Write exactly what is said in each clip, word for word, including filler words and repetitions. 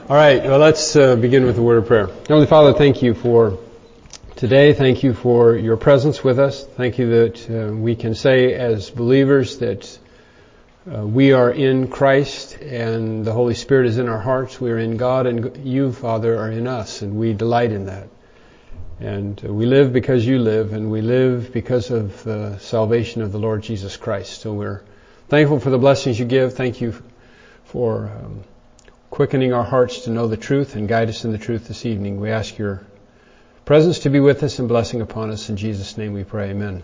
All right, well, let's uh, begin with a word of prayer. Heavenly Father, thank you for today. Thank you for your presence with us. Thank you that uh, we can say as believers that uh, we are in Christ and the Holy Spirit is in our hearts. We are in God and you, Father, are in us, and we delight in that. And uh, we live because you live, and we live because of the salvation of the Lord Jesus Christ. So we're thankful for the blessings you give. Thank you for um, quickening our hearts to know the truth and guide us in the truth this evening. We ask your presence to be with us and blessing upon us. In Jesus' name we pray, amen.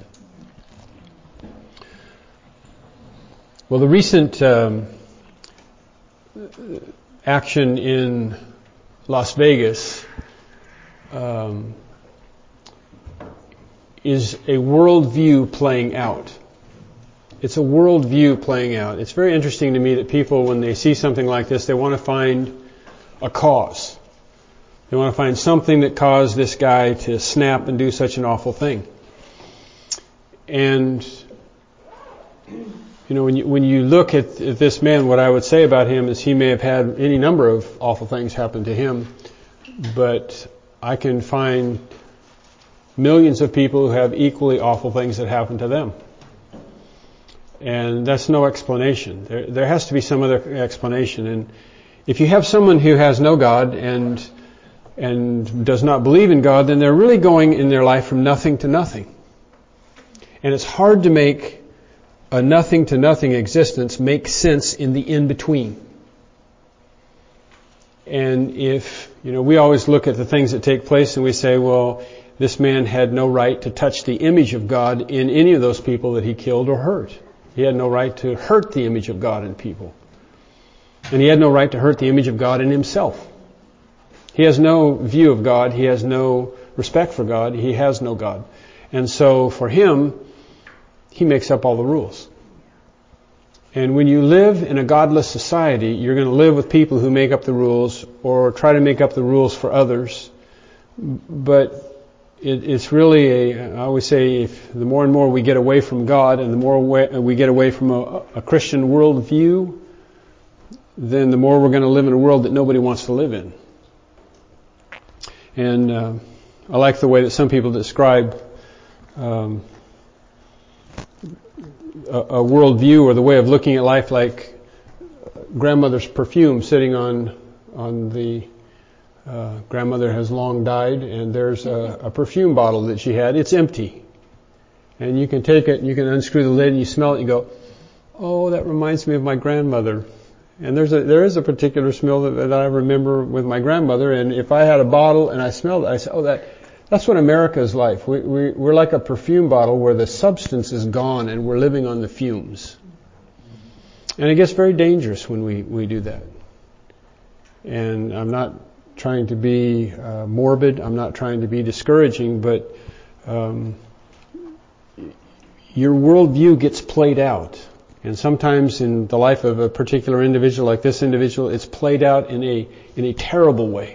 Well, the recent um, action in Las Vegas um, is a worldview playing out. It's a worldview playing out. It's very interesting to me that people, when they see something like this, they want to find a cause. They want to find something that caused this guy to snap and do such an awful thing. And, you know, when you, when you look at, at this man, what I would say about him is he may have had any number of awful things happen to him, but I can find millions of people who have equally awful things that happen to them. And that's no explanation. There, there has to be some other explanation. And if you have someone who has no God and and does not believe in God, then they're really going in their life from nothing to nothing. And it's hard to make a nothing to nothing existence make sense in the in-between. And if, you know, we always look at the things that take place and we say, well, this man had no right to touch the image of God in any of those people that he killed or hurt. He had no right to hurt the image of God in people. And he had no right to hurt the image of God in himself. He has no view of God. He has no respect for God. He has no God. And so for him, he makes up all the rules. And when you live in a godless society, you're going to live with people who make up the rules or try to make up the rules for others. But It, it's really a, I always say, if the more and more we get away from God and the more we get away from a, a Christian worldview, then the more we're going to live in a world that nobody wants to live in. And uh, I like the way that some people describe um, a, a worldview or the way of looking at life like grandmother's perfume sitting on on the Uh, grandmother has long died, and there's a, a perfume bottle that she had. It's empty. And you can take it, and you can unscrew the lid, and you smell it, and you go, oh, that reminds me of my grandmother. And there's a, there is a particular smell that, that I remember with my grandmother, and if I had a bottle and I smelled it, I say, oh, that, that's what America is like. We, we, we're like a perfume bottle where the substance is gone, and we're living on the fumes. And it gets very dangerous when we, we do that. And I'm not trying to be uh, morbid. I'm not trying to be discouraging, but um, your worldview gets played out. And sometimes in the life of a particular individual like this individual, it's played out in a in a terrible way.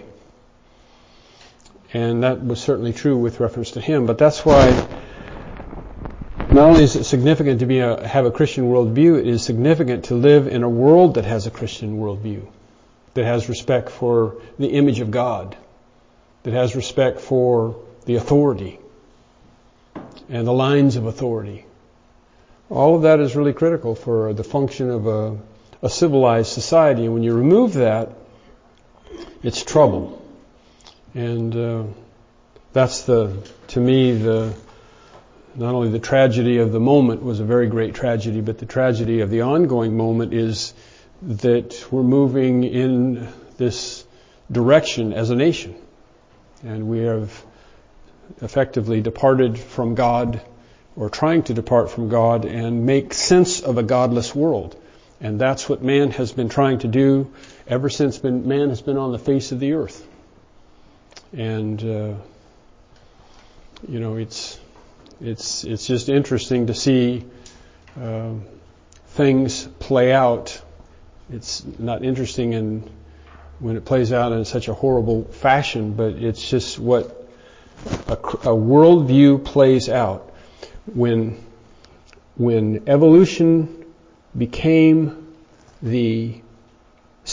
And that was certainly true with reference to him. But that's why not only is it significant to be a, have a Christian worldview, it is significant to live in a world that has a Christian worldview, that has respect for the image of God, that has respect for the authority and the lines of authority. All of that is really critical for the function of a, a civilized society. And when you remove that, it's trouble. And uh, that's the, to me, the not only the tragedy of the moment was a very great tragedy, but the tragedy of the ongoing moment is that we're moving in this direction as a nation. And we have effectively departed from God, or trying to depart from God and make sense of a godless world. And that's what man has been trying to do ever since been, man has been on the face of the earth. And, uh, you know, it's, it's, it's just interesting to see uh, things play out. It's not interesting in when it plays out in such a horrible fashion, but it's just what a, a worldview plays out. When when evolution became the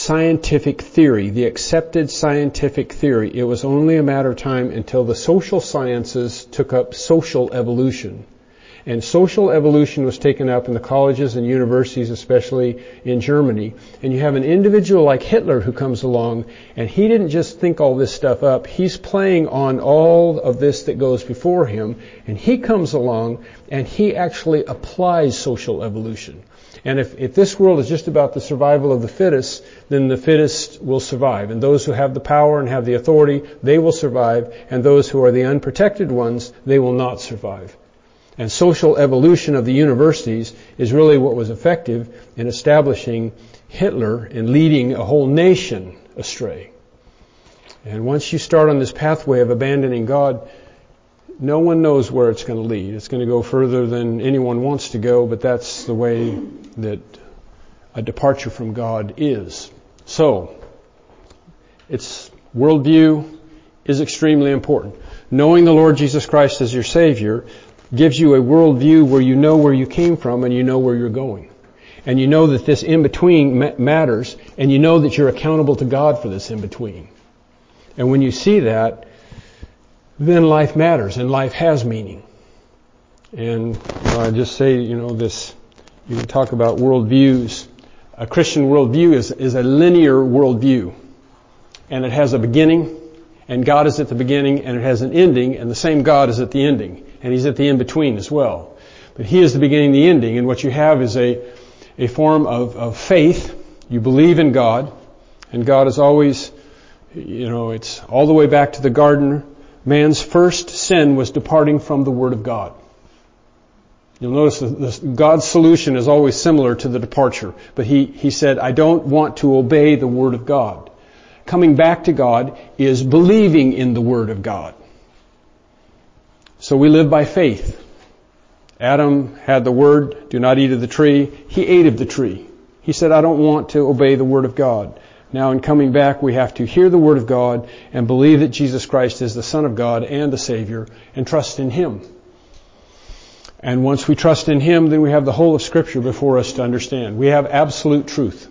scientific theory, the accepted scientific theory. It was only a matter of time until the social sciences took up social evolution. And social evolution was taken up in the colleges and universities, especially in Germany. And you have an individual like Hitler who comes along, and he didn't just think all this stuff up. He's playing on all of this that goes before him. And he comes along, and he actually applies social evolution. And if, if this world is just about the survival of the fittest, then the fittest will survive. And those who have the power and have the authority, they will survive. And those who are the unprotected ones, they will not survive. And social evolution of the universities is really what was effective in establishing Hitler and leading a whole nation astray. And once you start on this pathway of abandoning God, no one knows where it's going to lead. It's going to go further than anyone wants to go, but that's the way that a departure from God is. So, its worldview is extremely important. Knowing the Lord Jesus Christ as your Savior gives you a worldview where you know where you came from and you know where you're going. And you know that this in-between ma- matters, and you know that you're accountable to God for this in-between. And when you see that, then life matters, and life has meaning. And well, I just say, you know, this, you can talk about worldviews. A Christian worldview is, is a linear worldview. And it has a beginning, and God is at the beginning, and it has an ending, and the same God is at the ending. And He's at the in-between as well. But He is the beginning, the ending, and what you have is a, a form of, of faith. You believe in God, and God is always, you know, it's all the way back to the garden. Man's first sin was departing from the Word of God. You'll notice that God's solution is always similar to the departure. But he, he said, I don't want to obey the Word of God. Coming back to God is believing in the Word of God. So we live by faith. Adam had the Word, do not eat of the tree. He ate of the tree. He said, I don't want to obey the Word of God. Now in coming back, we have to hear the Word of God and believe that Jesus Christ is the Son of God and the Savior and trust in Him. And once we trust in Him, then we have the whole of Scripture before us to understand. We have absolute truth.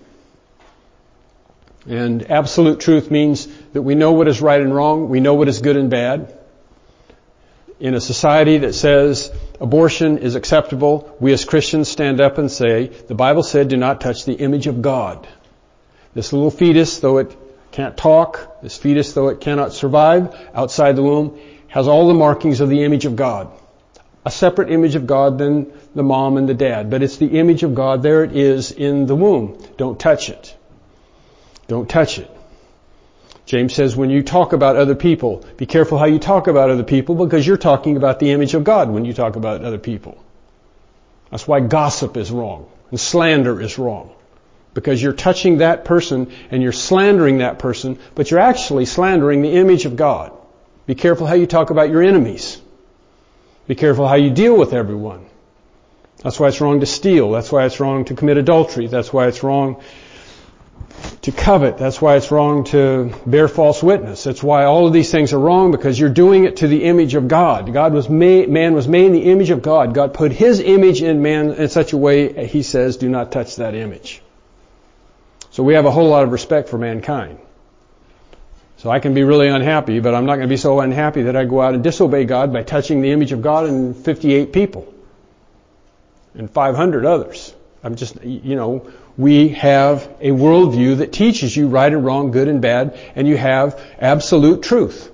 And absolute truth means that we know what is right and wrong. We know what is good and bad. In a society that says abortion is acceptable, we as Christians stand up and say, the Bible said, do not touch the image of God. This little fetus, though it can't talk, this fetus, though it cannot survive outside the womb, has all the markings of the image of God. A separate image of God than the mom and the dad. But it's the image of God. There it is in the womb. Don't touch it. Don't touch it. James says when you talk about other people, be careful how you talk about other people because you're talking about the image of God when you talk about other people. That's why gossip is wrong and slander is wrong. Because you're touching that person and you're slandering that person, but you're actually slandering the image of God. Be careful how you talk about your enemies. Be careful how you deal with everyone. That's why it's wrong to steal. That's why it's wrong to commit adultery. That's why it's wrong to covet. That's why it's wrong to bear false witness. That's why all of these things are wrong because you're doing it to the image of God. God was made, man was made in the image of God. God put His image in man in such a way, He says, do not touch that image. So we have a whole lot of respect for mankind. So I can be really unhappy, but I'm not going to be so unhappy that I go out and disobey God by touching the image of God in fifty-eight people and five hundred others. I'm just, you know, we have a worldview that teaches you right and wrong, good and bad, and you have absolute truth.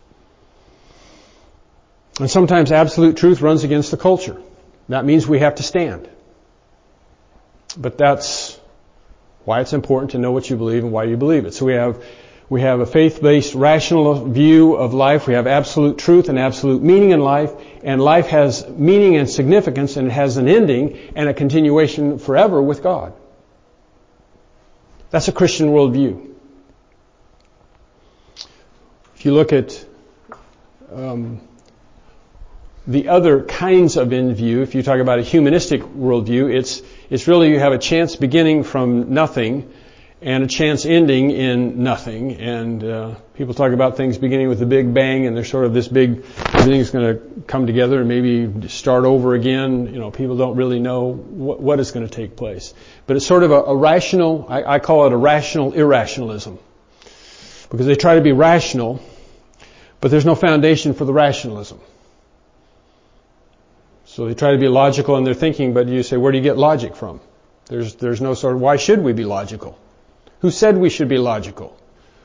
And sometimes absolute truth runs against the culture. That means we have to stand. But that's why it's important to know what you believe and why you believe it. So we have we have a faith-based, rational view of life. We have absolute truth and absolute meaning in life. And life has meaning and significance, and it has an ending and a continuation forever with God. That's a Christian worldview. If you look at um, the other kinds of in view, if you talk about a humanistic worldview, it's it's really you have a chance beginning from nothing, and a chance ending in nothing. And uh, people talk about things beginning with the Big Bang, and there's sort of this big, everything's going to come together and maybe start over again. You know, people don't really know what, what is going to take place. But it's sort of a, a rational, I, I call it a rational irrationalism. Because they try to be rational, but there's no foundation for the rationalism. So they try to be logical in their thinking, but you say, where do you get logic from? There's, there's no sort of, why should we be logical? Who said we should be logical?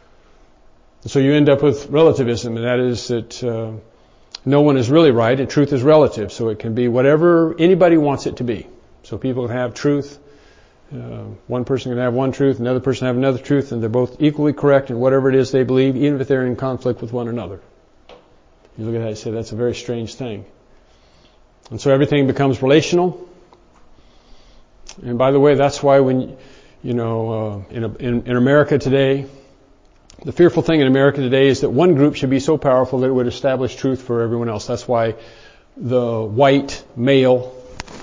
So you end up with relativism, and that is that uh, no one is really right, and truth is relative. So it can be whatever anybody wants it to be. So people can have truth. Uh, one person can have one truth, another person can have another truth, and they're both equally correct in whatever it is they believe, even if they're in conflict with one another. You look at that and say, that's a very strange thing. And so everything becomes relational. And by the way, that's why when, you know, uh, in, in, in America today, the fearful thing in America today is that one group should be so powerful that it would establish truth for everyone else. That's why the white male,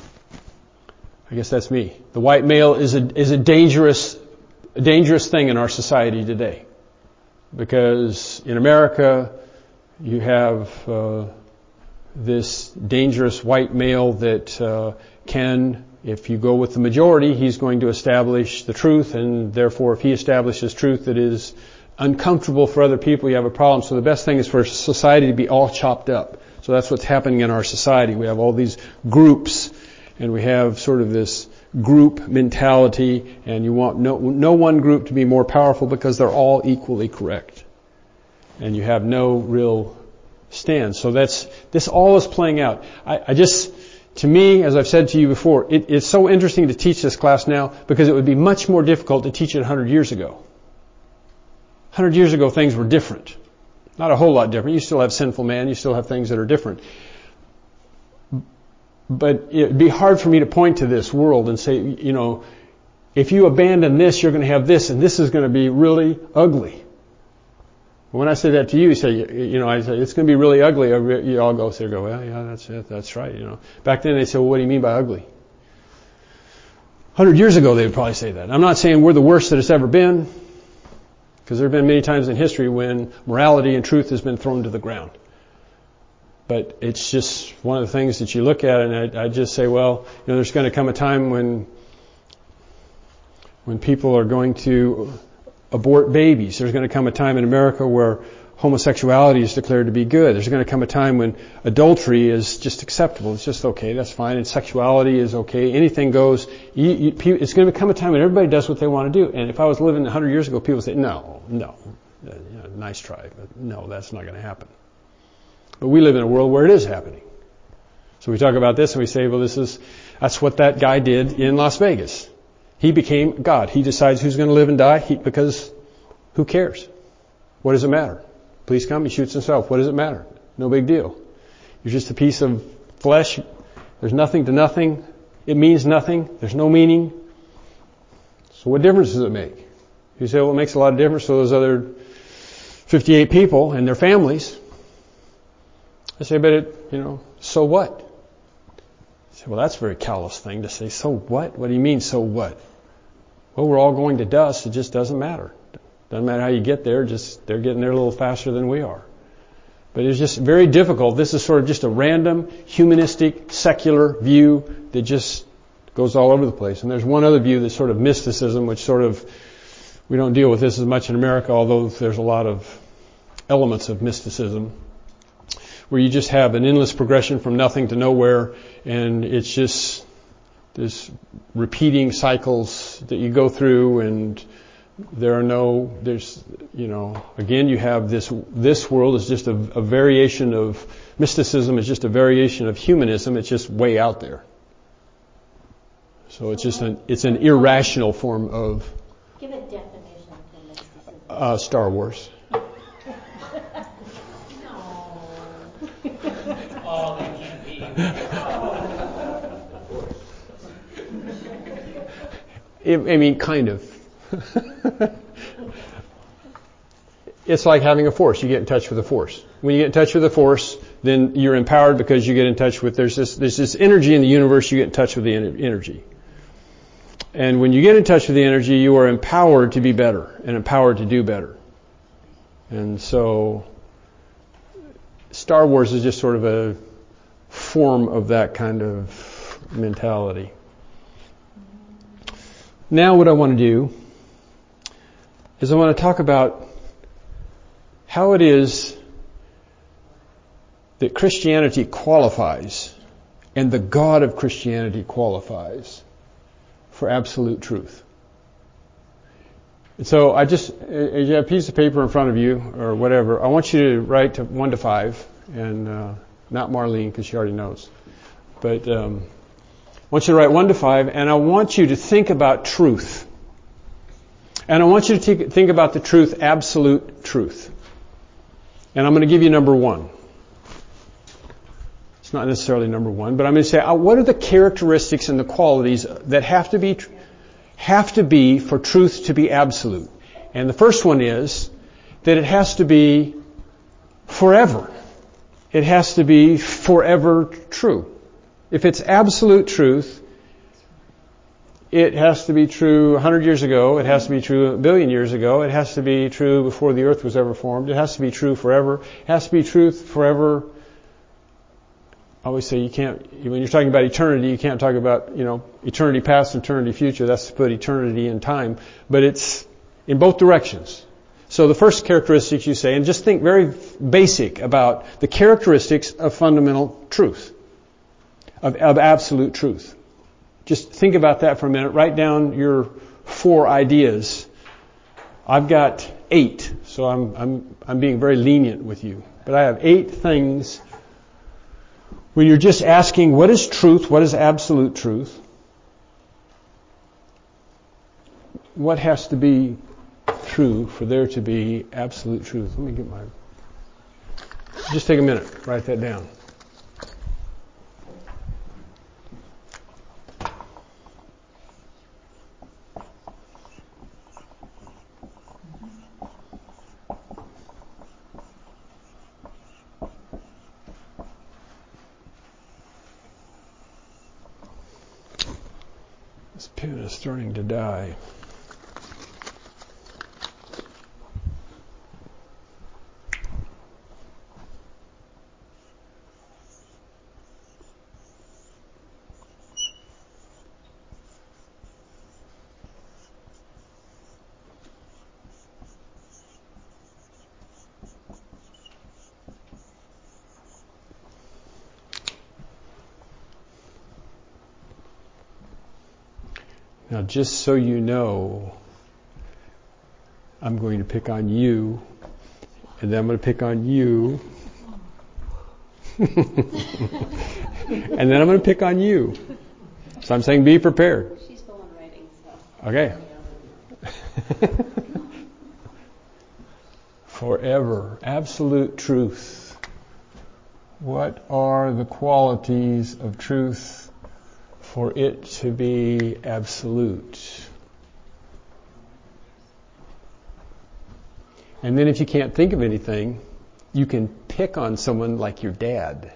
I guess that's me, the white male is a, is a dangerous, a dangerous thing in our society today. Because in America, you have uh, this dangerous white male that uh, can, if you go with the majority, he's going to establish the truth, and therefore if he establishes truth that is uncomfortable for other people, you have a problem. So the best thing is for society to be all chopped up. So that's what's happening in our society. We have all these groups, and we have sort of this group mentality, and you want no, no one group to be more powerful because they're all equally correct. And you have no real stand. So that's, this all is playing out. I, I just, to me, as I've said to you before, it, it's so interesting to teach this class now because it would be much more difficult to teach it one hundred years ago. one hundred years ago, things were different. Not a whole lot different. You still have sinful man. You still have things that are different. But it'd be hard for me to point to this world and say, you know, if you abandon this, you're going to have this, and this is going to be really ugly. When I say that to you, you say, you know, I say, it's going to be really ugly. You all go, so go, well, yeah, that's it. That's right. You know, back then they said, well, what do you mean by ugly? one hundred years ago, they would probably say that. I'm not saying we're the worst that it's ever been, because there have been many times in history when morality and truth has been thrown to the ground. But it's just one of the things that you look at, and I, I just say, well, you know, there's going to come a time when, when people are going to abort babies. There's going to come a time in America where homosexuality is declared to be good. There's going to come a time when adultery is just acceptable. It's just okay. That's fine. And sexuality is okay. Anything goes. You, you, it's going to come a time when everybody does what they want to do. And if I was living one hundred years ago, people would say, no, no, uh, you know, nice try, but no, that's not going to happen. But we live in a world where it is happening. So we talk about this and we say, well, this is, that's what that guy did in Las Vegas. He became God. He decides who's going to live and die he, because who cares? What does it matter? Police come, he shoots himself. What does it matter? No big deal. You're just a piece of flesh. There's nothing to nothing. It means nothing. There's no meaning. So what difference does it make? You say, well, it makes a lot of difference to those other fifty-eight people and their families. I say, but it, you know, so what? I say, well, that's a very callous thing to say. So what? What do you mean, so what? Well, we're all going to dust. It just doesn't matter. Doesn't matter how you get there. Just they're getting there a little faster than we are. But it's just very difficult. This is sort of just a random, humanistic, secular view that just goes all over the place. And there's one other view that's sort of mysticism, which sort of, we don't deal with this as much in America, although there's a lot of elements of mysticism, where you just have an endless progression from nothing to nowhere, and it's just this repeating cycles that you go through, and there are no, there's, you know, again, you have this, this world is just a, a variation of mysticism, is just a variation of humanism. It's just way out there. So it's just an, it's an irrational form of, give a definition for mysticism. Uh, Star Wars. Oh, they can't be. I mean, kind of. It's like having a force. You get in touch with a force. When you get in touch with a force, then you're empowered because you get in touch with, there's this, there's this energy in the universe, you get in touch with the energy. And when you get in touch with the energy, you are empowered to be better and empowered to do better. And so Star Wars is just sort of a form of that kind of mentality. Now what I want to do is I want to talk about how it is that Christianity qualifies and the God of Christianity qualifies for absolute truth. And so I just, as you have a piece of paper in front of you or whatever, I want you to write to one to five, and uh, not Marlene because she already knows. But um, I want you to write one to five, and I want you to think about truth. And I want you to t- think about the truth, absolute truth. And I'm going to give you number one. It's not necessarily number one, but I'm going to say, uh, what are the characteristics and the qualities that have to be tr- have to be for truth to be absolute? And the first one is that it has to be forever. It has to be forever true. If it's absolute truth, it has to be true one hundred years ago. It has to be true a billion years ago. It has to be true before the earth was ever formed. It has to be true forever. It has to be truth forever. I always say you can't, when you're talking about eternity, you can't talk about, you know, eternity past, eternity future. That's to put eternity in time. But it's in both directions. So the first characteristics you say, and just think very basic about the characteristics of fundamental truth, of, of absolute truth. Just think about that for a minute. Write down your four ideas. I've got eight, so I'm I'm I'm being very lenient with you. But I have eight things. When you're just asking, what is truth? What is absolute truth? What has to be true for there to be absolute truth? Let me get my... Just take a minute. Write that down. This pen is starting to die. Now, just so you know, I'm going to pick on you, and then I'm going to pick on you, and then I'm going to pick on you. So I'm saying be prepared. She's the one writing, so. Okay. Forever. Absolute truth. What are the qualities of truth for it to be absolute? And then if you can't think of anything, you can pick on someone like your dad.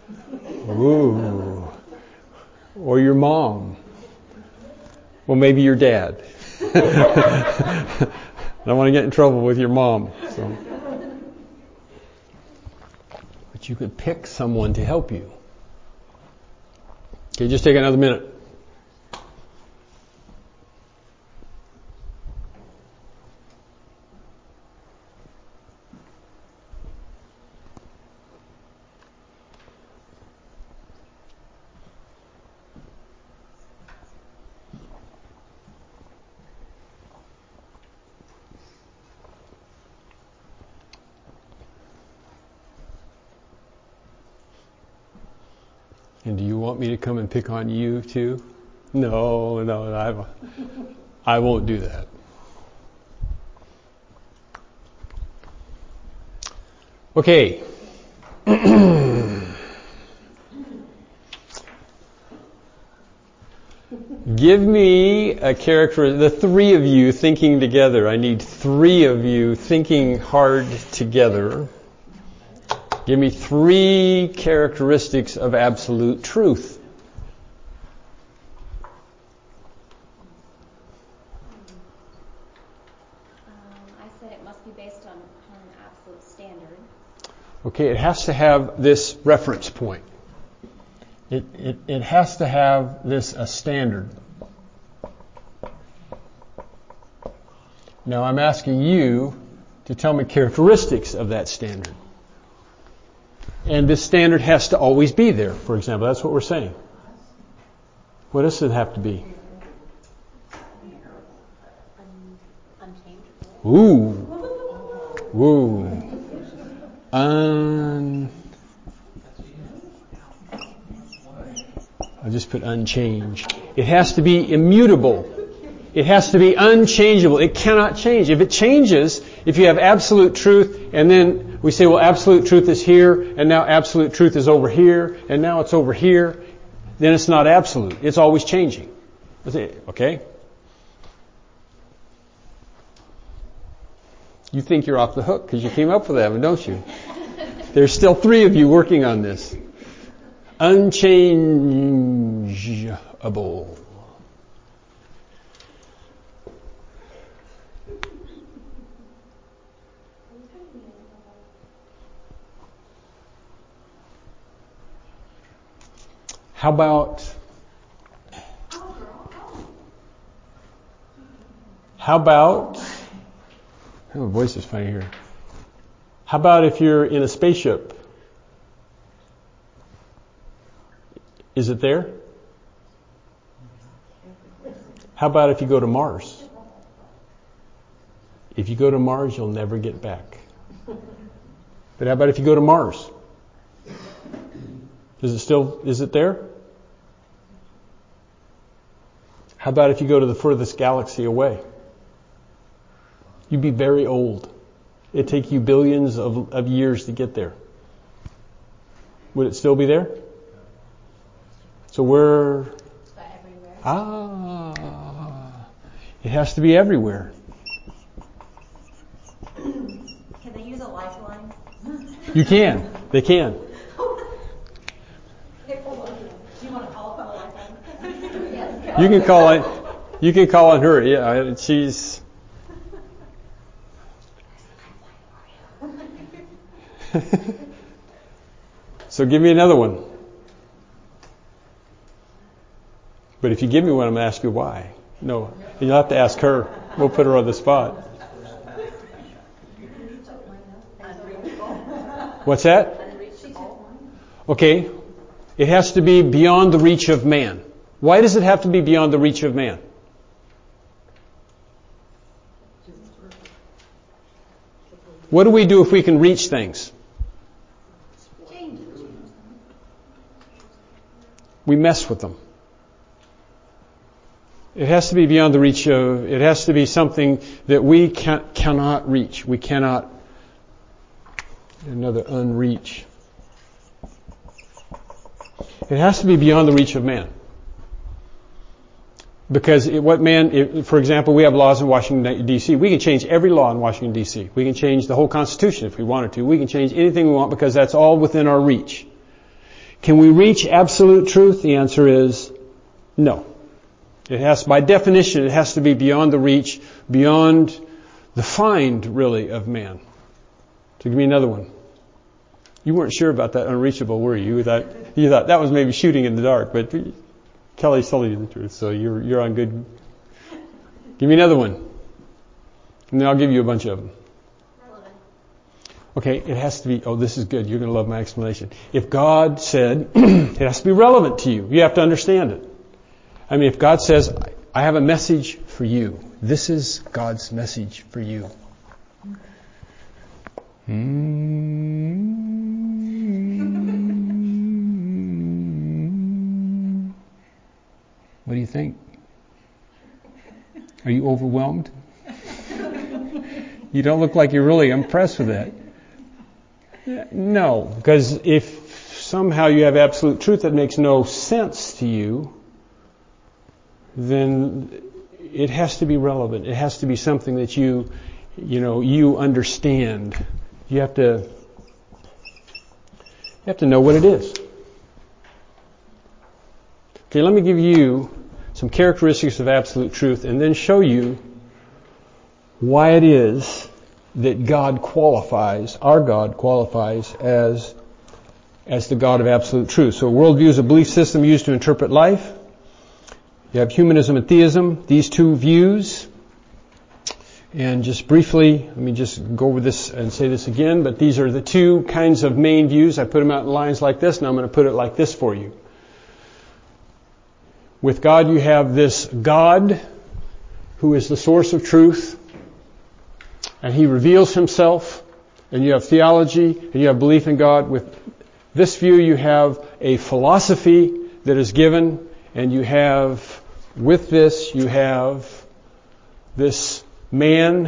Ooh. Or your mom. Well, maybe your dad. I don't want to get in trouble with your mom. So. But you could pick someone to help you. Okay, just take another minute. And do you want me to come and pick on you too? No, no, I, I won't do that. Okay. Give me a character, the three of you thinking together. I need three of you thinking hard together. Give me three characteristics of absolute truth. some kind of absolute standard. Okay, it has to have this reference point. It, it, it has to have this a standard. Now I'm asking you to tell me characteristics of that standard. And this standard has to always be there, for example. That's what we're saying. What else does it have to be? Unchangeable. Ooh. Ooh. Un... I'll just put unchanged. It has to be immutable. It has to be unchangeable. It cannot change. If it changes, if you have absolute truth, and then we say, well, absolute truth is here, and now absolute truth is over here, and now it's over here, then it's not absolute. It's always changing. Okay? You think you're off the hook because you came up with that one, don't you? There's still three of you working on this. Unchangeable. How about, how about, oh, my voice is funny here. How about if you're in a spaceship? Is it there? How about if you go to Mars? If you go to Mars, you'll never get back. But how about if you go to Mars? Is it still, is it there? How about if you go to the furthest galaxy away? You'd be very old. It'd take you billions of, of years to get there. Would it still be there? So we're... Everywhere. Ah. It has to be everywhere. Can they use a lifeline? You can. They can. Do you want to call up a lifeline? Yes. You can call on, you can call on her. Yeah, she's... So give me another one. But if you give me one, I'm going to ask you why. No, you'll have to ask her. We'll put her on the spot. What's that? Okay. It has to be beyond the reach of man. Why does it have to be beyond the reach of man? What do we do if we can reach things? We mess with them. It has to be beyond the reach of, it has to be something that we can, cannot reach. We cannot, another unreach. It has to be beyond the reach of man. Because it, what man, it, for example, we have laws in Washington, D C. We can change every law in Washington, D C. We can change the whole Constitution if we wanted to. We can change anything we want because that's all within our reach. Can we reach absolute truth? The answer is no. It has, by definition, it has to be beyond the reach, beyond the find, really, of man. So give me another one. You weren't sure about that unreachable, were you? You thought, you thought that was maybe shooting in the dark, but Kelly's telling you the truth, so you're you're on good. Give me another one, and then I'll give you a bunch of them. Relevant. Okay, it has to be. Oh, this is good. You're going to love my explanation. If God said, it has to be relevant to you. You have to understand it. I mean, if God says, I have a message for you. This is God's message for you. Mm-hmm. What do you think? Are you overwhelmed? You don't look like you're really impressed with that. No, because if somehow you have absolute truth that makes no sense to you, then it has to be relevant. It has to be something that you, you know, you understand. You have to, you have to know what it is. Okay, let me give you some characteristics of absolute truth and then show you why it is that God qualifies, our God qualifies as, as the God of absolute truth. So a worldview is a belief system used to interpret life. You have humanism and theism, these two views. And just briefly, let me just go over this and say this again, but these are the two kinds of main views. I put them out in lines like this, and I'm going to put it like this for you. With God, you have this God who is the source of truth, and He reveals Himself, and you have theology, and you have belief in God. With this view, you have a philosophy that is given, and you have, with this, you have this man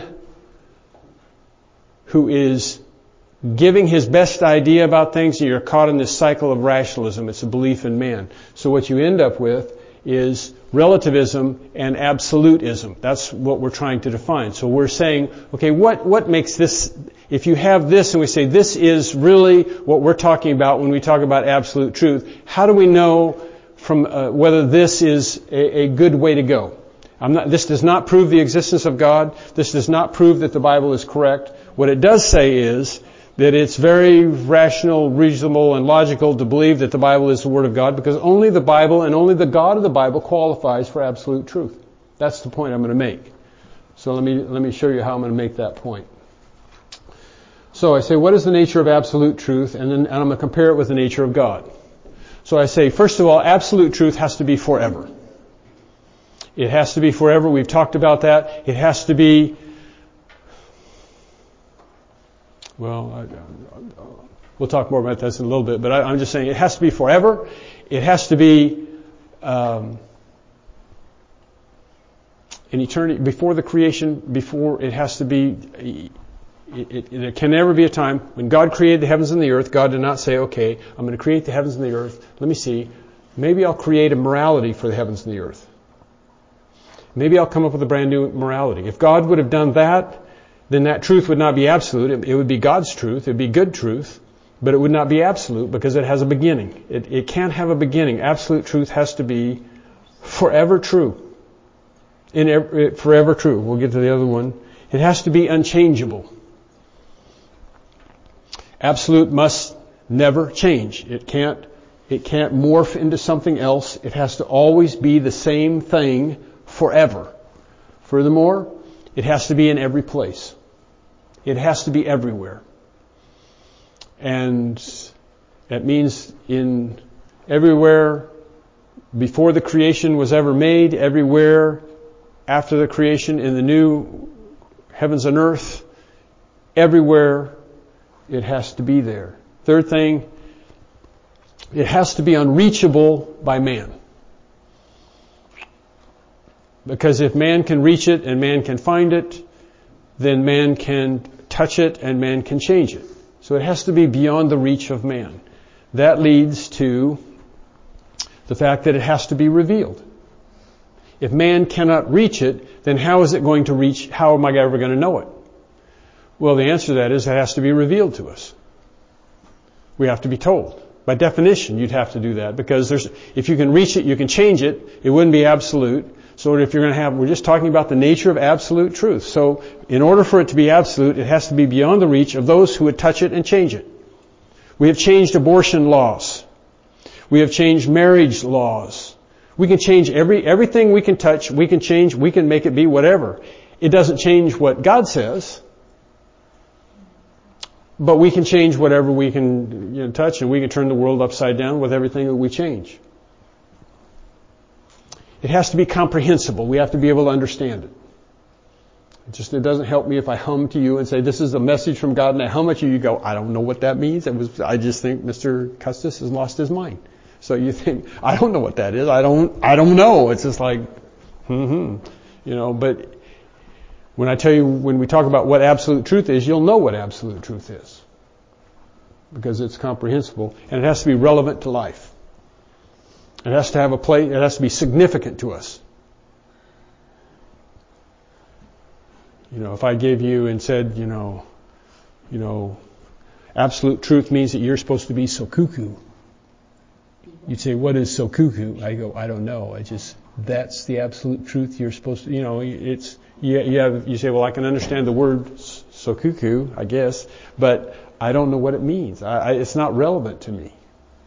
who is giving his best idea about things, and you're caught in this cycle of rationalism. It's a belief in man. So what you end up with is relativism and absolutism. That's what we're trying to define. So we're saying, okay, what, what makes this, if you have this and we say this is really what we're talking about when we talk about absolute truth, how do we know from uh, whether this is a, a good way to go? I'm not, this does not prove the existence of God. This does not prove that the Bible is correct. What it does say is that it's very rational, reasonable, and logical to believe that the Bible is the Word of God, because only the Bible and only the God of the Bible qualifies for absolute truth. That's the point I'm going to make. So let me let me show you how I'm going to make that point. So I say, what is the nature of absolute truth? And then and I'm going to compare it with the nature of God. So I say, first of all, absolute truth has to be forever. It has to be forever. We've talked about that. It has to be, well, I, I, we'll talk more about this in a little bit, but I, I'm just saying it has to be forever. It has to be um, in eternity, before the creation, before it has to be, it, it, there can never be a time when God created the heavens and the earth, God did not say, okay, I'm going to create the heavens and the earth. Let me see. Maybe I'll create a morality for the heavens and the earth. Maybe I'll come up with a brand new morality. If God would have done that, then that truth would not be absolute. It, it would be God's truth. It would be good truth, but it would not be absolute because it has a beginning. It, it can't have a beginning. Absolute truth has to be forever true. In every, forever true. We'll get to the other one. It has to be unchangeable. Absolute must never change. It can't, it can't morph into something else. It has to always be the same thing forever. Furthermore, it has to be in every place. It has to be everywhere. And that means in everywhere before the creation was ever made, everywhere after the creation in the new heavens and earth, everywhere it has to be there. Third thing, it has to be unreachable by man. Because if man can reach it and man can find it, then man can touch it and man can change it. So it has to be beyond the reach of man. That leads to the fact that it has to be revealed. If man cannot reach it, then how is it going to reach, how am I ever going to know it? Well, the answer to that is it has to be revealed to us. We have to be told. By definition, you'd have to do that because there's, if you can reach it, you can change it. It wouldn't be absolute. So if you're going to have, we're just talking about the nature of absolute truth. So in order for it to be absolute, it has to be beyond the reach of those who would touch it and change it. We have changed abortion laws. We have changed marriage laws. We can change every, everything we can touch, we can change, we can make it be whatever. It doesn't change what God says. But we can change whatever we can, you know, touch, and we can turn the world upside down with everything that we change. It has to be comprehensible. We have to be able to understand it. It just, it doesn't help me if I hum to you and say, this is a message from God, and I hum at you, you go, I don't know what that means. It was, I just think Mister Custis has lost his mind. So you think, I don't know what that is. I don't, I don't know. It's just like, hmm, you know, but when I tell you, when we talk about what absolute truth is, you'll know what absolute truth is. Because it's comprehensible, and it has to be relevant to life. It has to have a place, it has to be significant to us. You know, if I gave you and said, you know, you know, absolute truth means that you're supposed to be so cuckoo. You'd say, what is so cuckoo? I go, I don't know. I just, that's the absolute truth you're supposed to, you know, it's, you, you have, you say, well, I can understand the word so cuckoo, I guess, but I don't know what it means. I, I, it's not relevant to me.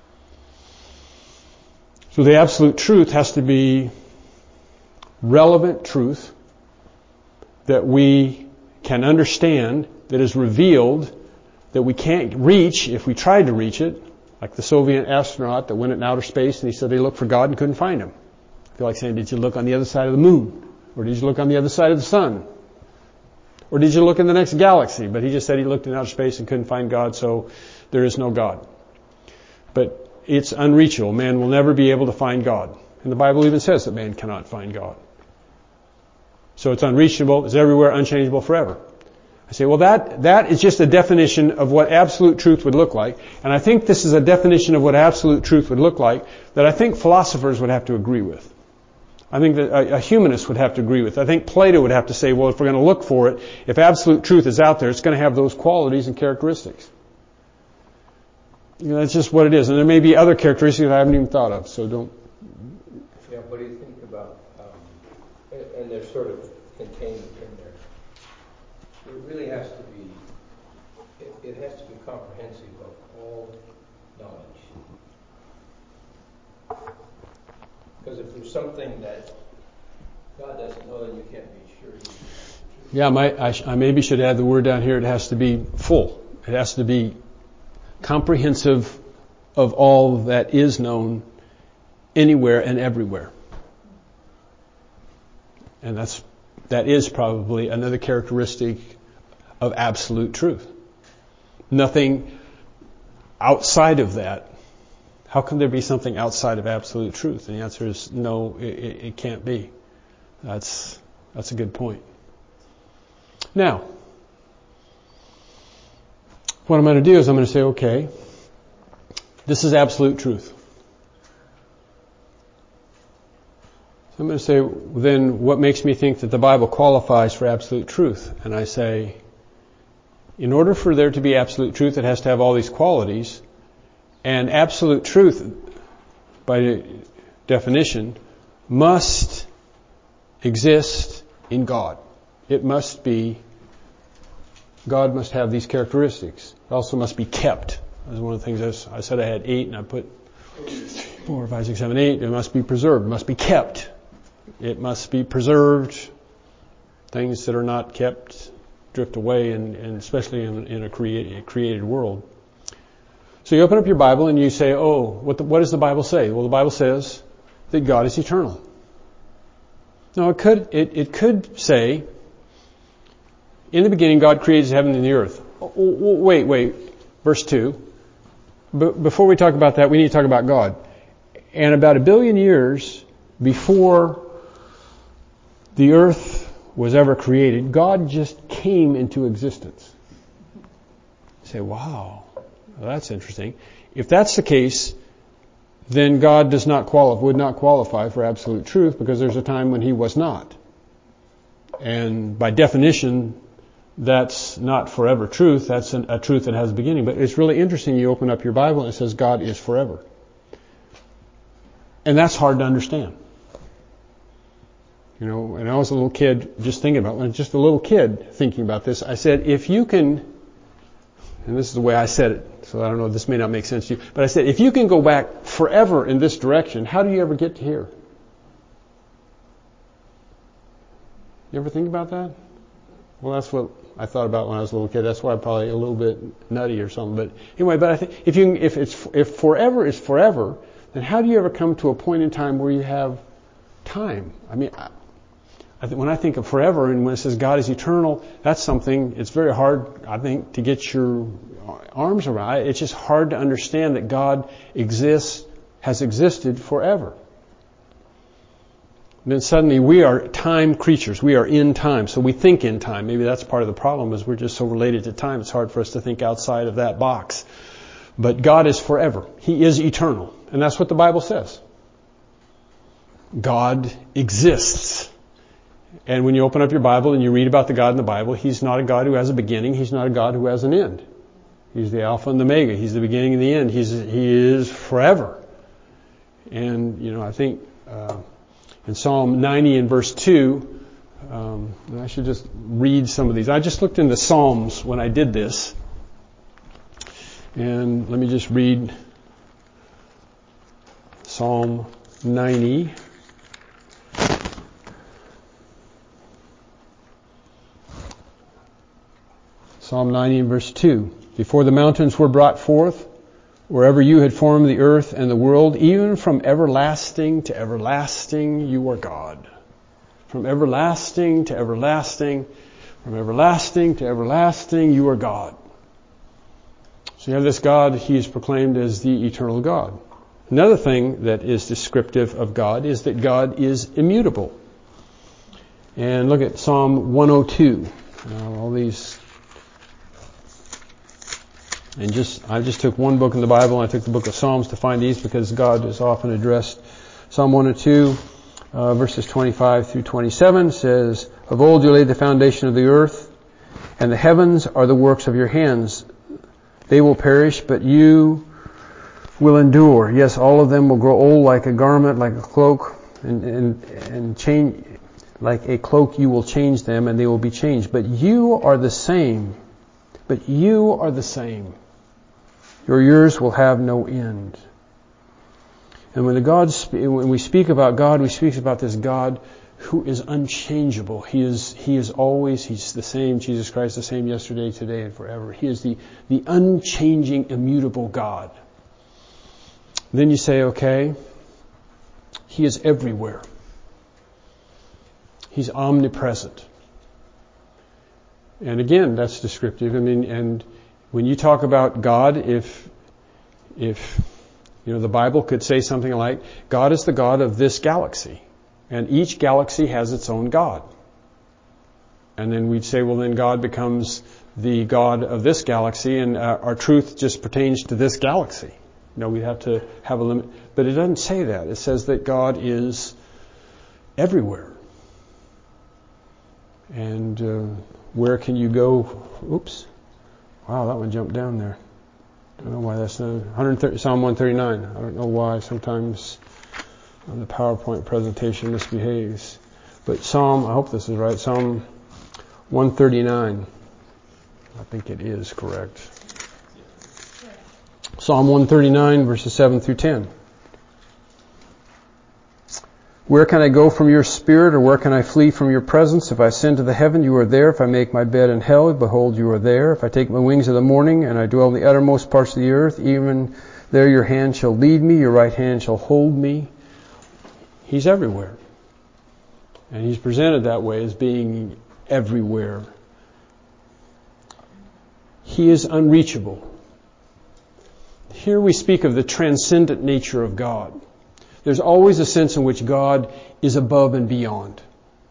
So the absolute truth has to be relevant truth that we can understand, that is revealed, that we can't reach if we tried to reach it, like the Soviet astronaut that went in outer space and he said they looked for God and couldn't find him. I feel like saying, did you look on the other side of the moon? Or did you look on the other side of the sun? Or did you look in the next galaxy? But he just said he looked in outer space and couldn't find God, so there is no God. But it's unreachable. Man will never be able to find God. And the Bible even says that man cannot find God. So it's unreachable, it's everywhere, unchangeable forever. I say, well, that, that is just a definition of what absolute truth would look like. And I think this is a definition of what absolute truth would look like that I think philosophers would have to agree with. I think that a, a humanist would have to agree with. I think Plato would have to say, well, if we're going to look for it, if absolute truth is out there, it's going to have those qualities and characteristics. You know, that's just what it is. And there may be other characteristics I haven't even thought of, so don't... Yeah, what do you think about, um, and, and they're sort of contained in there. It really has to be, it, it has to be comprehensive of all knowledge. Because if there's something that God doesn't know, then you can't be sure. Yeah, my, I, sh- I maybe should add the word down here. It has to be full. It has to be comprehensive of all that is known anywhere and everywhere. And that's that is probably another characteristic of absolute truth. Nothing outside of that. How can there be something outside of absolute truth? And the answer is no, it, it can't be. That's that's a good point. Now, what I'm going to do is I'm going to say, okay, this is absolute truth. I'm going to say, then what makes me think that the Bible qualifies for absolute truth? And I say, in order for there to be absolute truth, it has to have all these qualities. And absolute truth, by definition, must exist in God. It must be, God must have these characteristics. It also must be kept. That's one of the things I said I had eight, and I put four, five, six, seven, eight. It must be preserved. It must be kept. It must be preserved. Things that are not kept drift away, and, and especially in, in a, create, a created world. So you open up your Bible and you say, oh, what, the, what does the Bible say? Well, the Bible says that God is eternal. Now, it could, it, it could say, in the beginning, God created heaven and the earth. Oh, wait, wait. Verse two. B- before we talk about that, we need to talk about God. And about a billion years before the earth was ever created, God just came into existence. You say, wow, well, that's interesting. If that's the case, then God does not qualify, would not qualify for absolute truth, because there's a time when He was not. And by definition, that's not forever truth. That's an, a truth that has a beginning. But it's really interesting. You open up your Bible and it says God is forever. And that's hard to understand. You know, when I was a little kid, just thinking about, when just a little kid thinking about this, I said, if you can, and this is the way I said it, so I don't know, this may not make sense to you, but I said, if you can go back forever in this direction, how do you ever get to here? You ever think about that? Well, that's what I thought about when I was a little kid. That's why I'm probably a little bit nutty or something. But anyway, but I think if you, if it's, if forever is forever, then how do you ever come to a point in time where you have time? I mean, I, I th- when I think of forever and when it says God is eternal, that's something, it's very hard, I think, to get your arms around. It's just hard to understand that God exists, has existed forever. And then suddenly we are time creatures. We are in time. So we think in time. Maybe that's part of the problem, is we're just so related to time. It's hard for us to think outside of that box. But God is forever. He is eternal. And that's what the Bible says. God exists. And when you open up your Bible and you read about the God in the Bible, He's not a God who has a beginning. He's not a God who has an end. He's the Alpha and the Omega. He's the beginning and the end. He's, he is forever. And, you know, I think... Uh, In Psalm ninety and verse two, Um, I should just read some of these. I just looked in the Psalms when I did this. And let me just read Psalm ninety. Psalm ninety and verse two. Before the mountains were brought forth, wherever you had formed the earth and the world, even from everlasting to everlasting, you are God. From everlasting to everlasting, from everlasting to everlasting, you are God. So you have this God, he is proclaimed as the eternal God. Another thing that is descriptive of God is that God is immutable. And look at Psalm one oh two. Uh, all these, and just I just took one book in the Bible, and I took the book of Psalms to find these because God is often addressed. Psalm one oh two, uh, verses twenty-five through twenty-seven says, "Of old you laid the foundation of the earth, and the heavens are the works of your hands. They will perish, but you will endure. Yes, all of them will grow old like a garment, like a cloak, and, and, and change, like a cloak you will change them, and they will be changed. But you are the same. But you are the same. Your years will have no end." And when the God, when we speak about God, we speak about this God who is unchangeable. He is, he is always, he's the same, Jesus Christ, the same yesterday, today, and forever. He is the, the unchanging, immutable God. Then you say, okay, he is everywhere. He's omnipresent. And again, that's descriptive. I mean, and when you talk about God, if, if, you know, the Bible could say something like, God is the God of this galaxy. And each galaxy has its own God. And then we'd say, well, then God becomes the God of this galaxy, and uh, our truth just pertains to this galaxy. You know, we have to have a limit. But it doesn't say that. It says that God is everywhere. And uh, where can you go? Oops. Wow, that one jumped down there. I don't know why that's not one hundred thirty, Psalm one thirty-nine. I don't know why sometimes the PowerPoint presentation misbehaves. But Psalm, I hope this is right, Psalm one thirty-nine. I think it is correct. Psalm one thirty-nine, verses seven through ten. "Where can I go from your spirit, or where can I flee from your presence? If I ascend to the heaven, you are there. If I make my bed in hell, behold, you are there. If I take my wings of the morning, and I dwell in the uttermost parts of the earth, even there your hand shall lead me, your right hand shall hold me." He's everywhere. And he's presented that way as being everywhere. He is unreachable. Here we speak of the transcendent nature of God. There's always a sense in which God is above and beyond.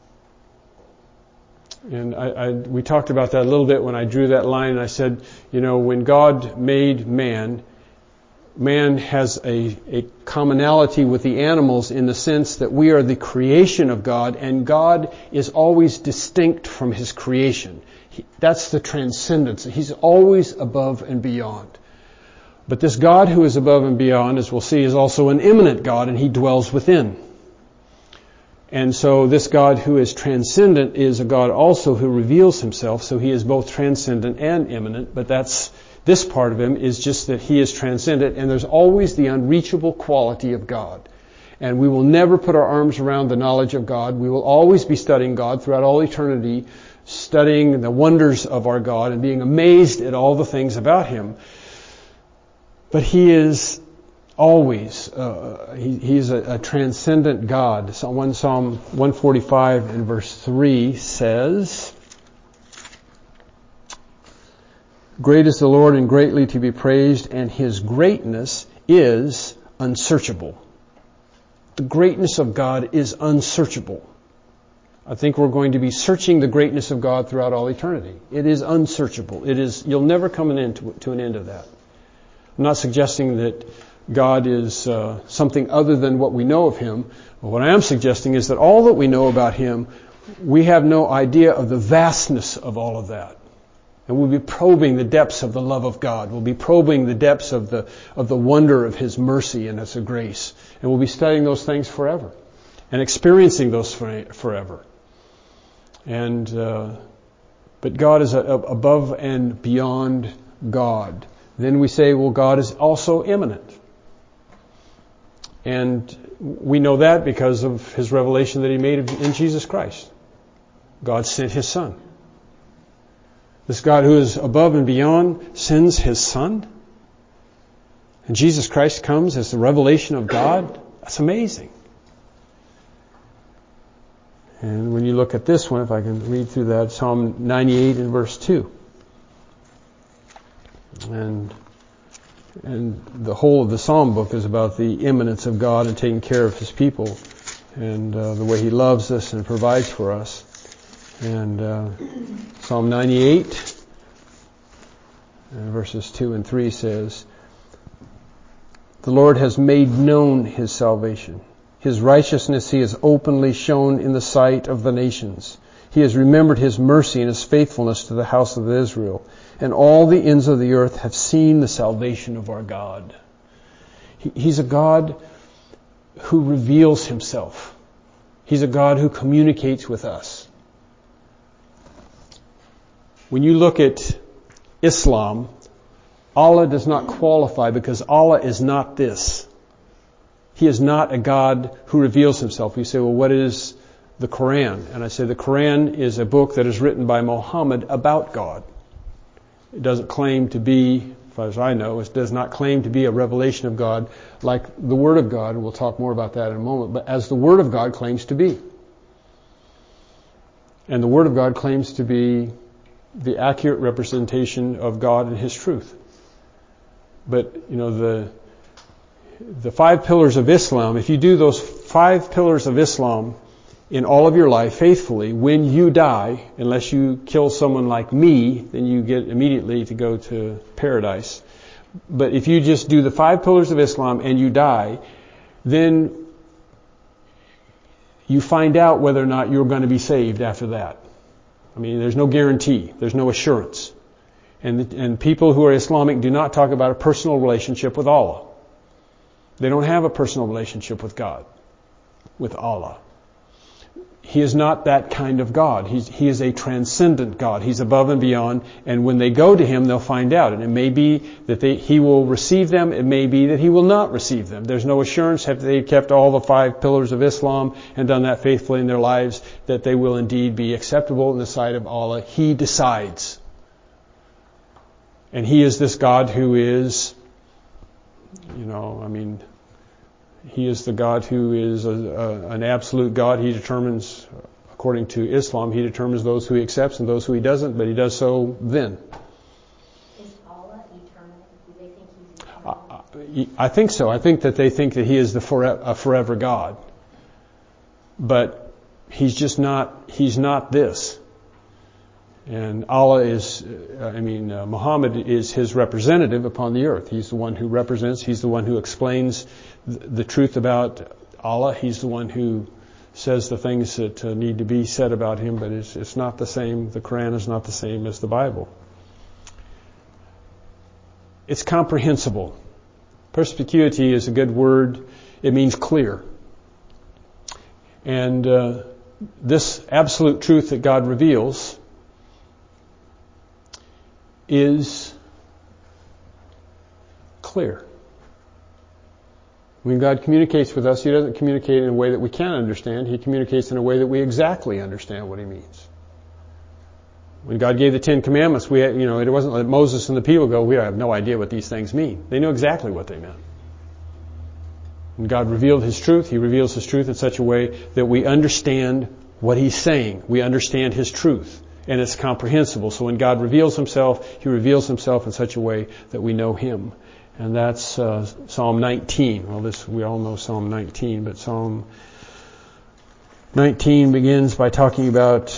And I, I, we talked about that a little bit when I drew that line, and I said, you know, when God made man, man has a, a commonality with the animals in the sense that we are the creation of God, and God is always distinct from his creation. He, that's the transcendence. He's always above and beyond. But this God who is above and beyond, as we'll see, is also an immanent God, and he dwells within. And so this God who is transcendent is a God also who reveals himself, so he is both transcendent and immanent, but that's this part of him is just that he is transcendent, and there's always the unreachable quality of God. And we will never put our arms around the knowledge of God. We will always be studying God throughout all eternity, studying the wonders of our God and being amazed at all the things about him. But he is always, uh, he, he's a, a transcendent God. So one Psalm one forty-five and verse three says, "Great is the Lord and greatly to be praised, and his greatness is unsearchable." The greatness of God is unsearchable. I think we're going to be searching the greatness of God throughout all eternity. It is unsearchable. It is, you'll never come an end to, to an end of that. I'm not suggesting that God is uh, something other than what we know of him. But what I am suggesting is that all that we know about him, we have no idea of the vastness of all of that. And we'll be probing the depths of the love of God. We'll be probing the depths of the of the wonder of his mercy and his grace. And we'll be studying those things forever and experiencing those forever. And uh, but God is a, a, above and beyond God. Then we say, well, God is also immanent. And we know that because of His revelation that He made in Jesus Christ. God sent His Son. This God who is above and beyond sends His Son. And Jesus Christ comes as the revelation of God. That's amazing. And when you look at this one, if I can read through that, Psalm ninety-eight and verse two. And and the whole of the Psalm book is about the immanence of God and taking care of His people, and uh, the way He loves us and provides for us. And uh, Psalm ninety-eight, and verses two and three says, "The Lord has made known His salvation. His righteousness He has openly shown in the sight of the nations. He has remembered His mercy and His faithfulness to the house of Israel. And all the ends of the earth have seen the salvation of our God." He, he's a God who reveals Himself. He's a God who communicates with us. When you look at Islam, Allah does not qualify because Allah is not this. He is not a God who reveals Himself. You say, well, what is the Quran? And I say the Quran is a book that is written by Muhammad about God. It doesn't claim to be, as far as I know, it does not claim to be a revelation of God like the Word of God. We'll talk more about that in a moment. But as the Word of God claims to be. And the Word of God claims to be the accurate representation of God and His truth. But, you know, the the five pillars of Islam, if you do those five pillars of Islam in all of your life faithfully, when you die, unless you kill someone like me, then you get immediately to go to paradise. But if you just do the five pillars of Islam and you die, then you find out whether or not you're going to be saved after that. I mean, there's no guarantee. There's no assurance. And, and people who are Islamic do not talk about a personal relationship with Allah. They don't have a personal relationship with God, with Allah. He is not that kind of God. He's, he is a transcendent God. He's above and beyond. And when they go to Him, they'll find out. And it may be that they, He will receive them. It may be that He will not receive them. There's no assurance, have they kept all the five pillars of Islam and done that faithfully in their lives, that they will indeed be acceptable in the sight of Allah. He decides. And He is this God who is, you know, I mean, He is the God who is a, a, an absolute God. He determines, according to Islam, He determines those who He accepts and those who He doesn't, but He does so then. Is Allah eternal? Do they think He's eternal? I, I think so. I think that they think that He is the forever, a forever God. But He's just not, He's not this. And Allah is, I mean, uh, Muhammad is His representative upon the earth. He's the one who represents, He's the one who explains th- the truth about Allah. He's the one who says the things that uh, need to be said about Him, but it's, it's not the same. The Quran is not the same as the Bible. It's comprehensible. Perspicuity is a good word. It means clear. And uh, this absolute truth that God reveals is clear. When God communicates with us, He doesn't communicate in a way that we can understand. He communicates in a way that we exactly understand what He means. When God gave the Ten Commandments, we had, you know, it wasn't like Moses and the people go, we have no idea what these things mean. They knew exactly what they meant. When God revealed His truth, He reveals His truth in such a way that we understand what He's saying. We understand His truth. And it's comprehensible. So when God reveals Himself, He reveals Himself in such a way that we know Him. And that's uh, Psalm nineteen. Well, this we all know Psalm nineteen, but Psalm nineteen begins by talking about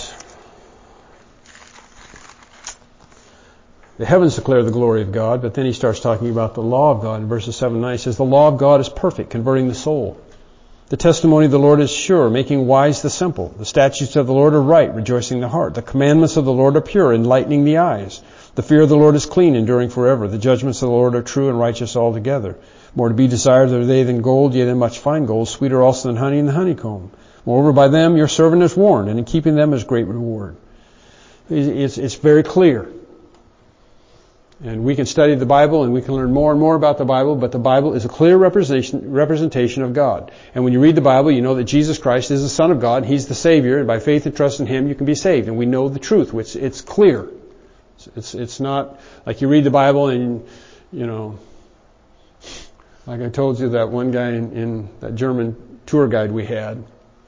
the heavens declare the glory of God, but then he starts talking about the law of God. In verses seven and nine, he says, the law of God is perfect, converting the soul. The testimony of the Lord is sure, making wise the simple. The statutes of the Lord are right, rejoicing the heart. The commandments of the Lord are pure, enlightening the eyes. The fear of the Lord is clean, enduring forever. The judgments of the Lord are true and righteous altogether. More to be desired are they than gold, yea, than much fine gold, sweeter also than honey and the honeycomb. Moreover, by them your servant is warned, and in keeping them is great reward. It's, it's very clear. And we can study the Bible and we can learn more and more about the Bible, but the Bible is a clear representation, representation of God. And when you read the Bible, you know that Jesus Christ is the Son of God. He's the Savior, and by faith and trust in Him, you can be saved. And we know the truth, which it's clear. It's, it's not like you read the Bible and, you know, like I told you that one guy in, in that German tour guide we had.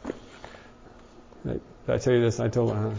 Did I tell you this? I told, uh,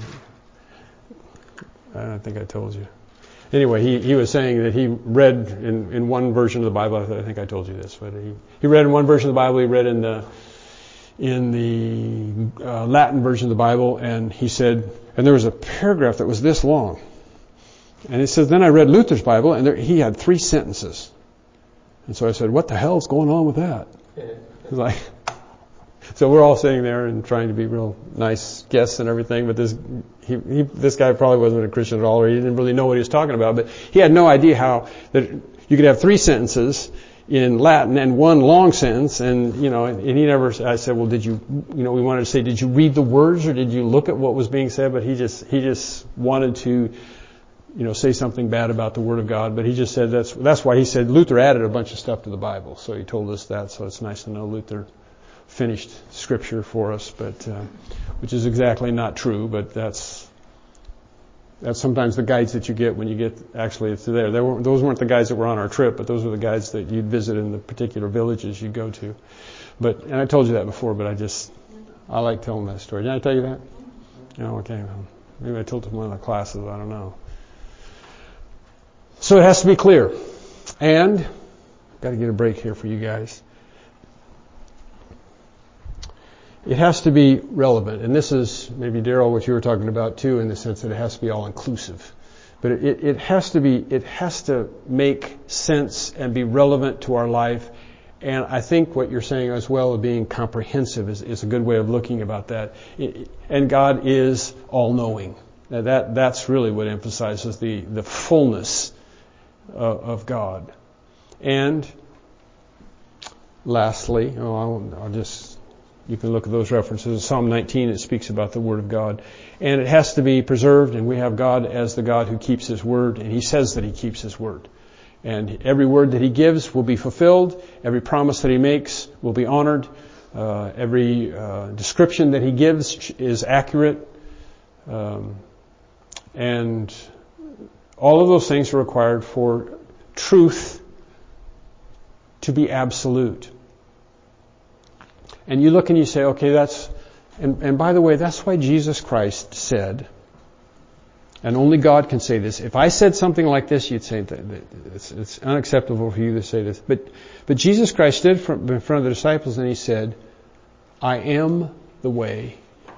I don't think I told you. Anyway, he, he was saying that he read in, in one version of the Bible. I think I told you this, but he, he read in one version of the Bible. He read in the in the uh, Latin version of the Bible, and he said, and there was a paragraph that was this long, and he says, then I read Luther's Bible, and there, he had three sentences, and so I said, what the hell's going on with that? It's like. So we're all sitting there and trying to be real nice guests and everything, but this he, he, this guy probably wasn't a Christian at all, or he didn't really know what he was talking about. But he had no idea how that you could have three sentences in Latin and one long sentence, and you know, and he never. I said, well, did you, you know, we wanted to say, did you read the words or did you look at what was being said? But he just he just wanted to, you know, say something bad about the Word of God. But he just said that's that's why he said Luther added a bunch of stuff to the Bible. So he told us that. So it's nice to know Luther finished Scripture for us, but uh, which is exactly not true. But that's that's sometimes the guides that you get when you get actually it's there. They weren't, those weren't the guides that were on our trip, but those were the guides that you'd visit in the particular villages you'd go to. But and I told you that before, but I just I like telling that story. Did I tell you that? Oh, okay. Well, maybe I told it in one of the classes. I don't know. So it has to be clear, and got to get a break here for you guys. It has to be relevant, and this is maybe, Daryl, what you were talking about too, in the sense that it has to be all inclusive. But it, it has to be, it has to make sense and be relevant to our life. And I think what you're saying as well of being comprehensive is, is a good way of looking about that. It, and God is all-knowing. Now that that's really what emphasizes the the fullness of, of God. And lastly, oh, I'll, I'll just. You can look at those references. In Psalm nineteen, it speaks about the Word of God. And it has to be preserved, and we have God as the God who keeps His Word, and He says that He keeps His Word. And every word that He gives will be fulfilled. Every promise that He makes will be honored. Uh, every uh, description that He gives is accurate. Um, and all of those things are required for truth to be absolute. And you look and you say, okay, that's, and, and by the way, that's why Jesus Christ said, and only God can say this. If I said something like this, you'd say that it's, it's unacceptable for you to say this. But, but Jesus Christ stood in front of the disciples and He said, I am the way.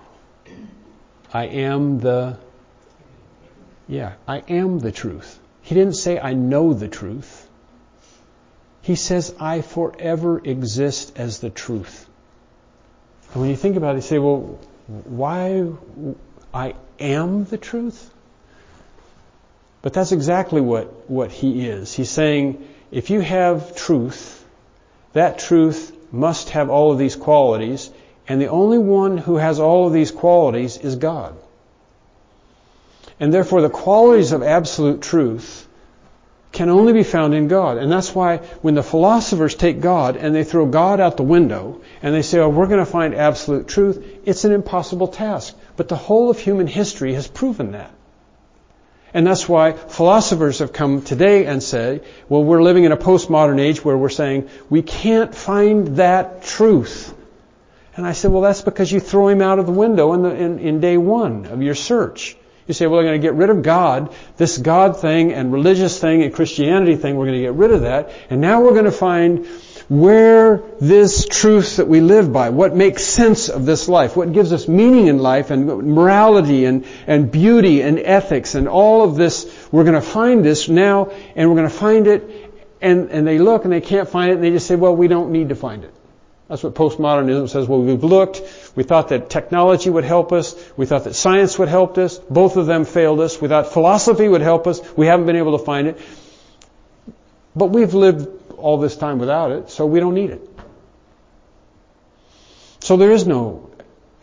I am the, yeah, I am the truth. He didn't say I know the truth. He says I forever exist as the truth. And when you think about it, you say, well, why I am the truth? But that's exactly what, what He is. He's saying, if you have truth, that truth must have all of these qualities, and the only one who has all of these qualities is God. And therefore the qualities of absolute truth can only be found in God. And that's why when the philosophers take God and they throw God out the window and they say, oh, we're going to find absolute truth, it's an impossible task. But the whole of human history has proven that. And that's why philosophers have come today and say, well, we're living in a postmodern age where we're saying we can't find that truth. And I said, well, that's because you throw Him out of the window in, the, in, in day one of your search. You say, well, we're going to get rid of God, this God thing and religious thing and Christianity thing, we're going to get rid of that. And now we're going to find where this truth that we live by, what makes sense of this life, what gives us meaning in life and morality and, and beauty and ethics and all of this, we're going to find this now and we're going to find it. And, and they look and they can't find it and they just say, well, we don't need to find it. That's what postmodernism says. Well, we've looked. We thought that technology would help us. We thought that science would help us. Both of them failed us. We thought philosophy would help us. We haven't been able to find it. But we've lived all this time without it, so we don't need it. So there is no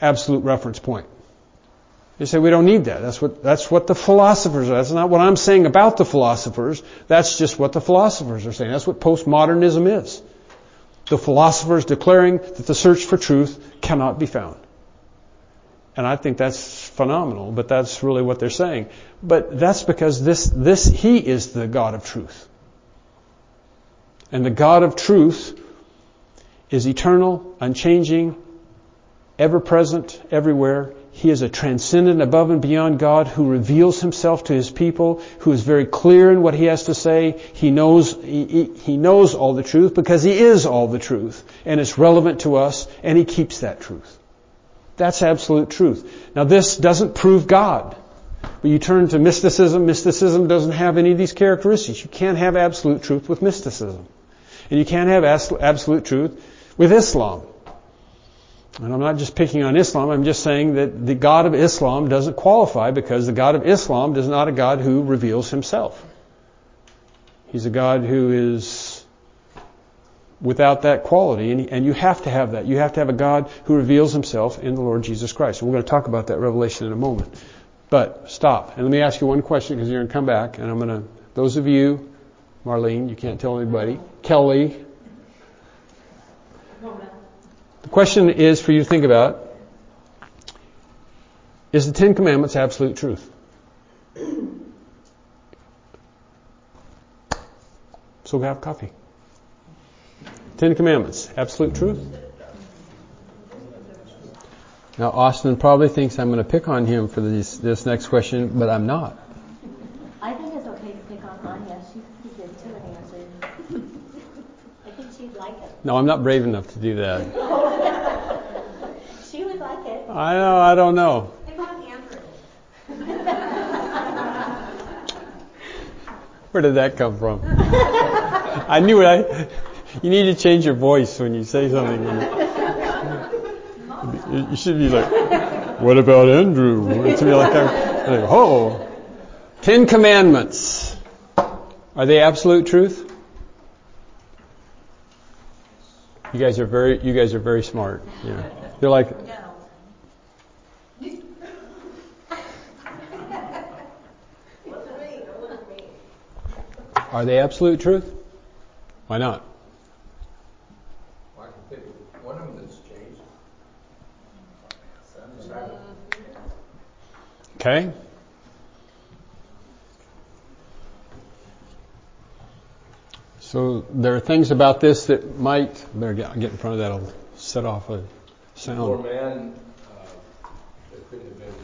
absolute reference point. They say we don't need that. That's what, that's what the philosophers are. That's not what I'm saying about the philosophers. That's just what the philosophers are saying. That's what postmodernism is. The philosophers declaring that the search for truth cannot be found. And I think that's phenomenal, but that's really what they're saying. But that's because this, this, He is the God of truth. And the God of truth is eternal, unchanging, ever-present, everywhere. He is a transcendent, above and beyond God who reveals Himself to His people, who is very clear in what He has to say. He knows, he, he knows all the truth because He is all the truth. And it's relevant to us, and He keeps that truth. That's absolute truth. Now this doesn't prove God. But you turn to mysticism. Mysticism doesn't have any of these characteristics. You can't have absolute truth with mysticism. And you can't have absolute truth with Islam. And I'm not just picking on Islam. I'm just saying that the God of Islam doesn't qualify because the God of Islam is not a God who reveals Himself. He's a God who is without that quality. And, and you have to have that. You have to have a God who reveals Himself in the Lord Jesus Christ. And we're going to talk about that revelation in a moment. But stop. And let me ask you one question because you're going to come back. And I'm going to, those of you, Marlene, you can't tell anybody. Kelly. The question is for you to think about. Is the Ten Commandments absolute truth? So we'll have coffee. Ten Commandments, absolute truth? Now Austin probably thinks I'm going to pick on him for this, this next question, but I'm not. I think it's okay to pick on Anya. She's pretty good too at answering. I think she'd like it. No, I'm not brave enough to do that. She would like it. I know, I don't know. Pick on Andrew. Where did that come from? I knew it. I, you need to change your voice when you say something. You, you should be like, what about Andrew? It should be like, like, oh, Ten Commandments. Are they absolute truth? You guys are very, you guys are very smart. Yeah. They're like, No. are they absolute truth? Why not? Well, I can think of one of them that's changed. Okay. So there are things about this that might, better get, get in front of that, I'll set off a sound. For man, uh, there couldn't have been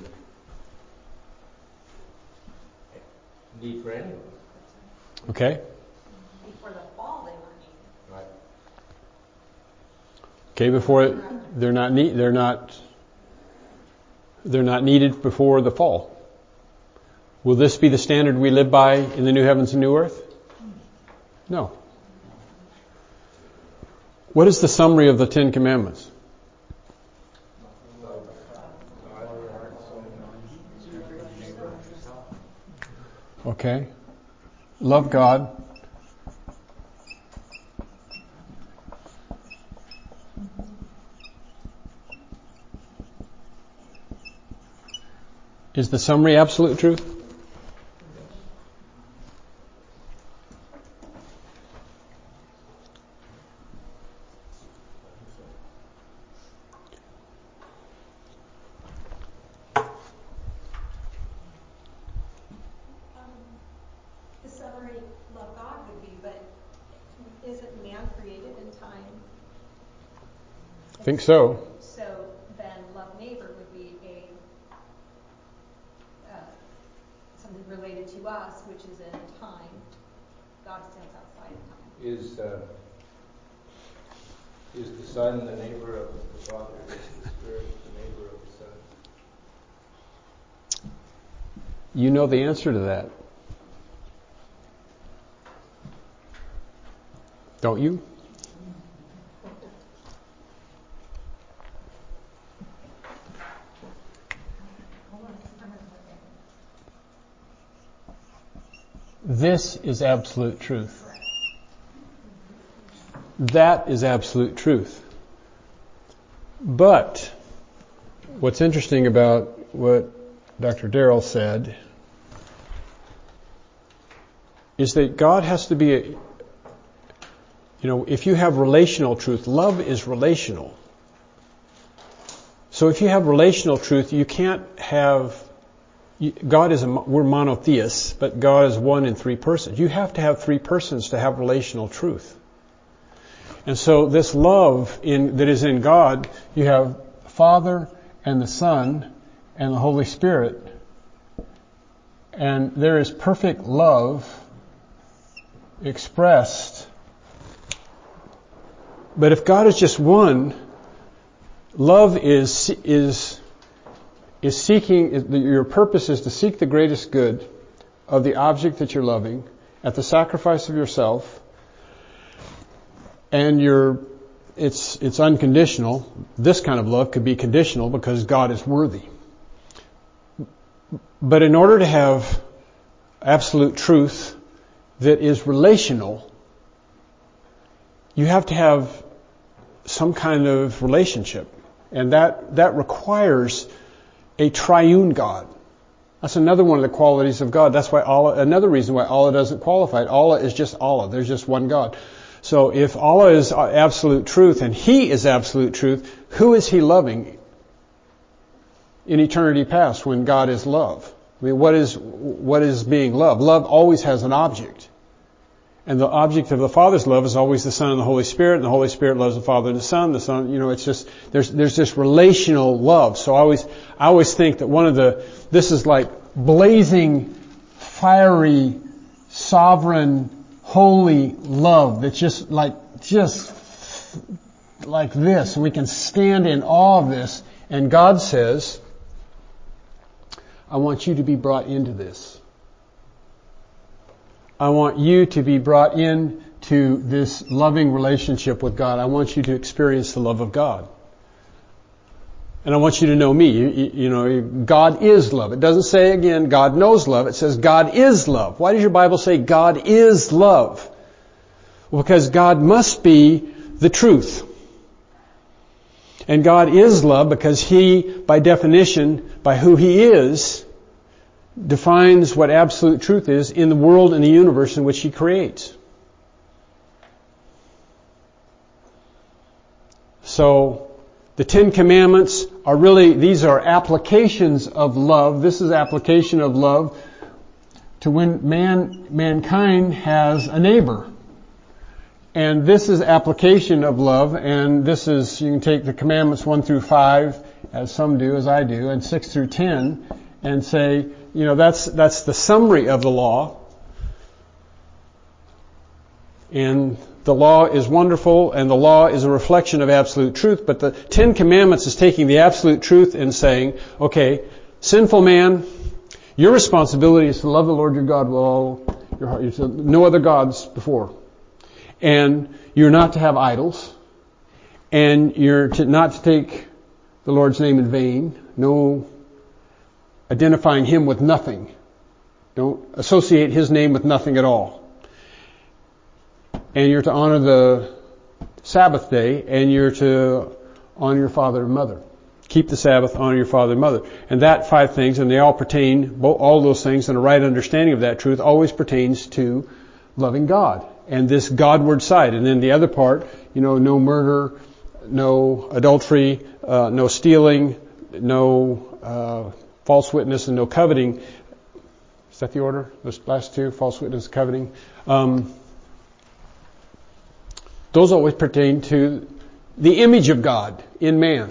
need for anyone. Okay. Before the fall, they were needed. Right. Okay, before it, they're not need, they're not they're not needed before the fall. Will this be the standard we live by in the new heavens and new earth? No. What is the summary of the Ten Commandments? Okay. Love God. Is the summary absolute truth? The summary, love God would be, but isn't man created in time? I think so. So then love neighbor would be a uh, something related to us, which is in time. God stands outside of time. Is uh, is the Son the neighbor of the Father? Is the Spirit the neighbor of the Son? You know the answer to that. Don't you? This is absolute truth. That is absolute truth. But what's interesting about what Doctor Darrell said is that God has to be a, you know, if you have relational truth, love is relational. So if you have relational truth, you can't have, God is a, we're monotheists, but God is one in three persons. You have to have three persons to have relational truth. And so this love in, that is in God, you have Father and the Son and the Holy Spirit. And there is perfect love expressed. But if God is just one, love is is is seeking, your purpose is to seek the greatest good of the object that you're loving at the sacrifice of yourself, and you're it's it's unconditional. This kind of love could be conditional because God is worthy. But in order to have absolute truth that is relational, you have to have some kind of relationship. And that, that requires a triune God. That's another one of the qualities of God. That's why Allah, another reason why Allah doesn't qualify it. Allah is just Allah. There's just one God. So if Allah is absolute truth and He is absolute truth, who is He loving in eternity past when God is love? I mean, what is, what is being loved? Love always has an object. And the object of the Father's love is always the Son and the Holy Spirit, and the Holy Spirit loves the Father and the Son. The Son, you know, it's just, there's, there's this relational love. So I always, I always think that one of the, this is like blazing, fiery, sovereign, holy love that's just like, just like this. And we can stand in awe of this. And God says, I want you to be brought into this. I want you to be brought into this loving relationship with God. I want you to experience the love of God. And I want you to know me. You, you, you know, God is love. It doesn't say again, God knows love. It says God is love. Why does your Bible say God is love? Well, because God must be the truth. And God is love because He, by definition, by who He is, defines what absolute truth is in the world and the universe in which He creates. So, the Ten Commandments are really, these are applications of love. This is application of love to when man, mankind has a neighbor. And this is application of love, and this is, you can take the commandments one through five, as some do, as I do, and six through ten, and say, you know, that's, that's the summary of the law. And the law is wonderful, and the law is a reflection of absolute truth, but the Ten Commandments is taking the absolute truth and saying, okay, sinful man, your responsibility is to love the Lord your God with all your heart. You're to no other gods before. And you're not to have idols. And you're to not to take the Lord's name in vain. No identifying Him with nothing. Don't associate His name with nothing at all. And you're to honor the Sabbath day, and you're to honor your father and mother. Keep the Sabbath, honor your father and mother. And that five things, and they all pertain, all those things, and a right understanding of that truth always pertains to loving God. And this Godward side. And then the other part, you know, no murder, no adultery, uh, no stealing, no uh, false witness, and no coveting. Is that the order? Those last two, false witness, coveting. Um, those always pertain to the image of God in man.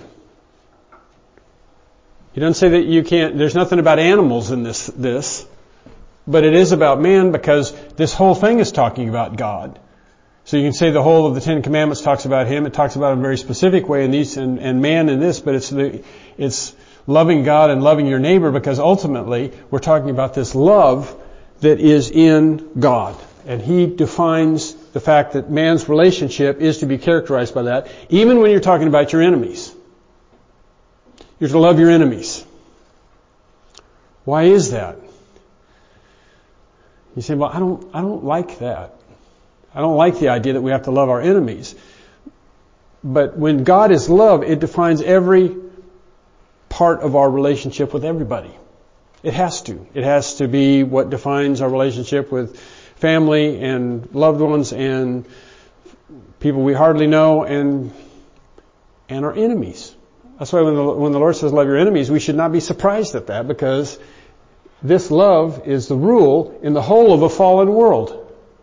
He doesn't say that you can't, there's nothing about animals in this, this. But it is about man because this whole thing is talking about God. So you can say the whole of the Ten Commandments talks about Him. It talks about Him in a very specific way in these and, and man in this, but it's the, it's loving God and loving your neighbor because ultimately we're talking about this love that is in God. And He defines the fact that man's relationship is to be characterized by that, even when you're talking about your enemies. You're to love your enemies. Why is that? You say, well, I don't, I don't like that. I don't like the idea that we have to love our enemies. But when God is love, it defines every part of our relationship with everybody. It has to. It has to be what defines our relationship with family and loved ones and people we hardly know and and our enemies. That's why when the, when the Lord says love your enemies, we should not be surprised at that, because this love is the rule in the whole of a fallen world.